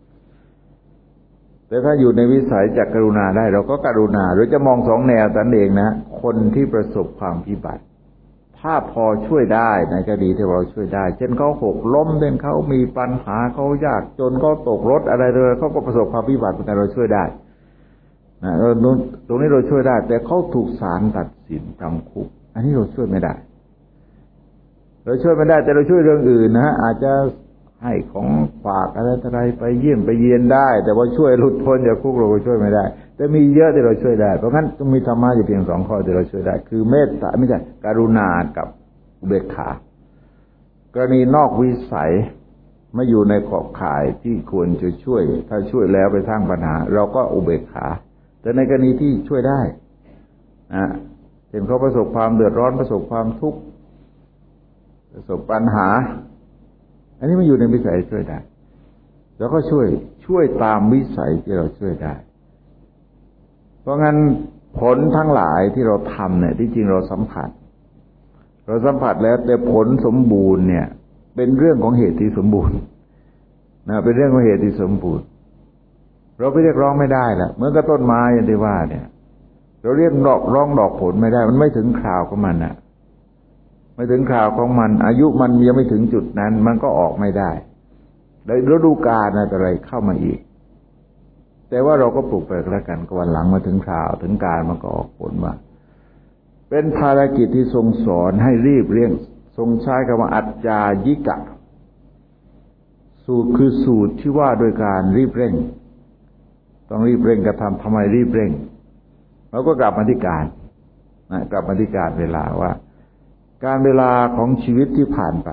แต่ถ้าอยู่ในวิสัยจากกรุณาได้เราก็กรุณาหรือจะมองสองแนวนั่นเองนะคนที่ประสบความพิบัติถ้าพอช่วยได้ในคดีที่เราช่วยได้เช่นเขาหกล้มเช่นเขามีปัญหาเขายากจนเขาตกรถอะไรเลยเขาก็ประสบความพิบัติแต่เราช่วยได้นะตรงนี้เราช่วยได้แต่เขาถูกศาลตัดสินจำคุกอันนี้เราช่วยไม่ได้แต่เราช่วยเรื่องอื่นนะอาจจะให้ของฝากอะไรไปเยี่ยมไปเยียนได้แต่ว่าช่วยหลุดพ้นจากคุกเราก็ช่วยไม่ได้แต่มีเยอะที่เราช่วยได้เพราะงั้นต้องมีธรรมะอยู่เพียงสองข้อที่เราช่วยได้คือเมตตาไม่ใช่กรุณากับอุเบกขากรณีนอกวิสัยไม่อยู่ในขอบข่ายที่ควรจะช่วยถ้าช่วยแล้วไปสร้างปัญหาเราก็อุเบกขาแต่ในกรณีที่ช่วยได้เห็นเขาประสบความเดือดร้อนประสบความทุกข์ประสบปัญหาอันนี้มันอยู่ในวิสัยช่วยได้แล้วก็ช่วยตามวิสัยที่เราช่วยได้เพราะงั้นผลทั้งหลายที่เราทำเนี่ยที่จริงเราสัมผัสแล้วแต่ผลสมบูรณ์เนี่ยเป็นเรื่องของเหตุที่สมบูรณ์นะเป็นเรื่องของเหตุที่สมบูรณ์เราไปเรียกร้องไม่ได้ละเหมือนกับต้นไม้อย่างที่ว่าเนี่ยเราเรียกร้องดอกผลไม่ได้มันไม่ถึงคราวของมันน่ะไม่ถึงคราวของมันอายุมันยังไม่ถึงจุดนั้นมันก็ออกไม่ได้แล้วฤดูกาลอะไรเข้ามาอีกแต่ว่าเราก็ปลูกไปแล้วกันก็วันหลังมาถึงคราวถึงการมันก็ออกผลมาเป็นภารกิจที่ทรงสอนให้รีบเร่งทรงใช้คำว่าอัจจายิกะสูตรคือสูตรที่ว่าโดยการรีบเร่งต้องรีบเร่งกระทำไมรีบเร่งเราก็กลับมาที่การกลับมาที่การเวลาว่าการเวลาของชีวิตที่ผ่านไป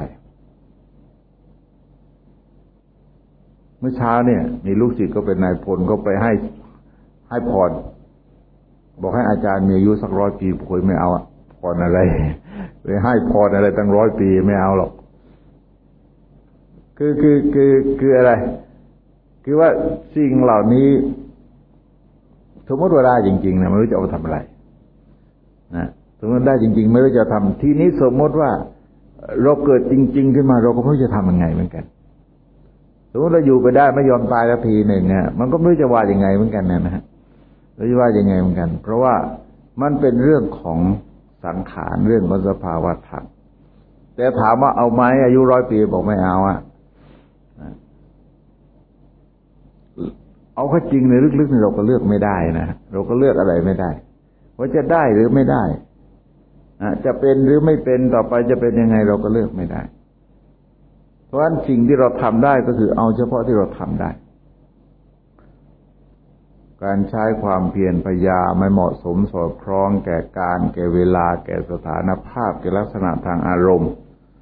เมื่อเช้าเนี่ยมีลูกศิษย์ก็เป็นนายพลก็ไปให้พรบอกให้อาจารย์มีอายุสัก100 ปีคุยไม่เอาพรอะไรไปให้พรอะไรตั้ง100 ปีไม่เอาหรอกคืออะไรคือว่าสิ่งเหล่านี้สมมติว่าได้จริงๆนะไม่รู้จะเอาไปทำอะไรนะสมมติได้จริงๆไม่รู้จะทำทีนี้สมมติว่าเราเกิดจริงๆขึ้นมาเราก็ไม่รู้จะทำยังไงเหมือนกันสมมติเราอยู่ไปได้ไม่ยอมตายสักทีหนึ่งเนี่ยมันก็ไม่รู้จะว่ายังไงเหมือนกันนะฮะไม่รู้ว่ายังไงเหมือนกันเพราะว่ามันเป็นเรื่องของสังขารเรื่องของสภาวะธรรมแต่ถามว่าเอาไหมอายุ100 ปีบอกไม่เอาเอาข้อจริงในลึกๆเราก็เลือกไม่ได้นะเราก็เลือกอะไรไม่ได้ว่าจะได้หรือไม่ได้จะเป็นหรือไม่เป็นต่อไปจะเป็นยังไงเราก็เลือกไม่ได้เพราะฉะนั้นสิ่งที่เราทำได้ก็คือเอาเฉพาะที่เราทำได้การใช้ความเพียรพยายามไม่เหมาะสมสอดคล้องแก่การแก่เวลาแก่สถานภาพแก่ลักษณะทางอารมณ์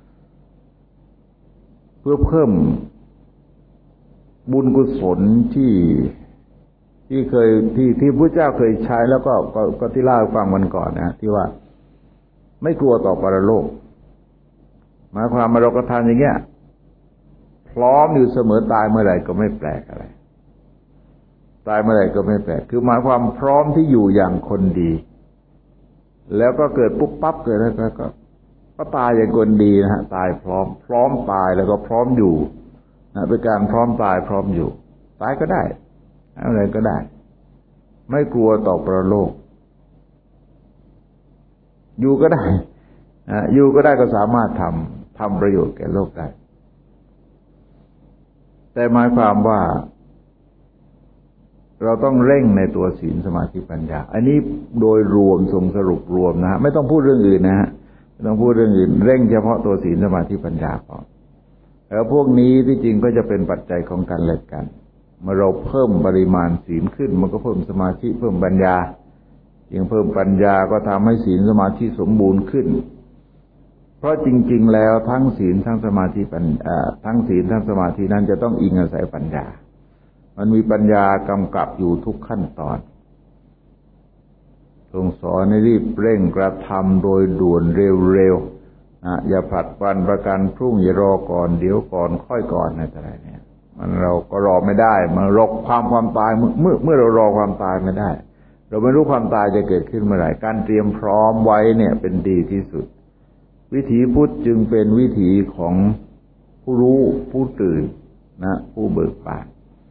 เพื่อเพิ่มบุญกุศลที่เคยที่พระเจ้าเคยใช้แล้วก็ที่เล่าให้ฟังวันก่อนนะที่ว่าไม่กลัวต่อปรโลกหมายความว่าเรากระทำอย่างเงี้ยพร้อมอยู่เสมอตายเมื่อไหร่ก็ไม่แปลกอะไรตายเมื่อไหร่ก็ไม่แปลกคือหมายความพร้อมที่อยู่อย่างคนดีแล้วก็เกิดปุ๊บปั๊บเกิดแล้วก็ตายอย่างคนดีนะฮะตายพร้อมตายแล้วก็พร้อมอยู่นะเป็นการพร้อมตายพร้อมอยู่ตายก็ได้อะไรก็ได้ไม่กลัวต่อปรโลกอยู่ก็ได้อยู่ก็ได้ก็สามารถทำประโยชน์แก่โลกได้แต่หมายความว่าเราต้องเร่งในตัวศีลสมาธิปัญญาอันนี้โดยรวมทรงสรุปรวมนะฮะไม่ต้องพูดเรื่องอื่นนะฮะไม่ต้องพูดเรื่องอื่นเร่งเฉพาะตัวศีลสมาธิปัญญาพอแล้วพวกนี้ที่จริงก็จะเป็นปัจจัยของกันและกันเมื่อเราเพิ่มปริมาณศีลขึ้นมันก็เพิ่มสมาธิเพิ่มปัญญายิ่งเพิ่มปัญญาก็ทำให้ศีลสมาธิสมบูรณ์ขึ้นเพราะจริงๆแล้วทั้งศีลทั้งสมาธิทั้งศีลทั้งสมาธินั้นจะต้องอิงอาศัยปัญญามันมีปัญญากำกับอยู่ทุกขั้นตอนทรงสอนให้รีบเร่งกระทำโดยด่วนเร็วๆอย่าผลัดวันประกันพรุ่งอย่ารอก่อนเดี๋ยวก่อนค่อยก่อนอะไรเนี่ยมันเราก็รอไม่ได้มันรอความตายเมื่อเรารอความตายไม่ได้เราไม่รู้ความตายจะเกิดขึ้นเมื่อไหร่การเตรียมพร้อมไว้เนี่ยเป็นดีที่สุดวิถีพุทธจึงเป็นวิถีของผู้รู้ผู้ตื่นนะผู้เบิกบาน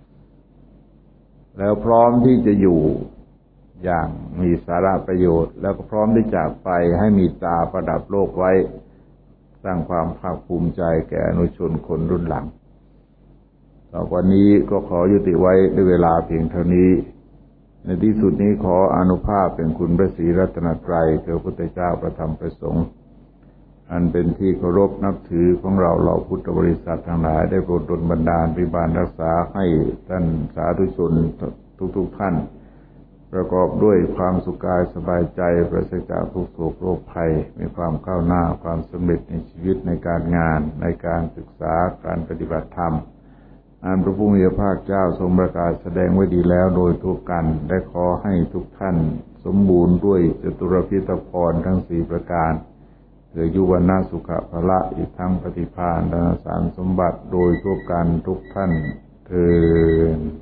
แล้วพร้อมที่จะอยู่อย่างมีสาระประโยชน์แล้วก็พร้อมที่จากไปให้มีตาประดับโลกไว้สร้างความภาคภูมิใจแก่อนุชนคนรุ่นหลังต่อวันนี้ก็ขอยุติไว้ด้วยเวลาเพียงเท่านี้ในที่สุดนี้ขออานุภาพเป็นคุณพระศรีรัตนตรัยเถิดพระพุทธเจ้าประธรรมประสงค์อันเป็นที่เคารพนับถือของเราเหล่าพุทธบริษัททั้งหลายได้โปรดดลบันดาลปิบาลรักษาให้ท่านสาธุชนทุกท่านประกอบด้วยความสุขกายสบายใจปราศจากทุกโศกโรคภัยมีความก้าวหน้าความสำเร็จในชีวิตในการงานในการศึกษาการปฏิบัติธรรมอันพระผู้มีพระภาคเจ้าทรงประกาศแสดงไว้ดีแล้วโดยทั่วกันได้ขอให้ทุกท่านสมบูรณ์ด้วยจตุรพิธพรทั้ง4ประการเกิดยุวนาสุขภละอีกทั้งปฏิภาณธนสารสมบัติโดยทั่วกันทุกท่านเทอญ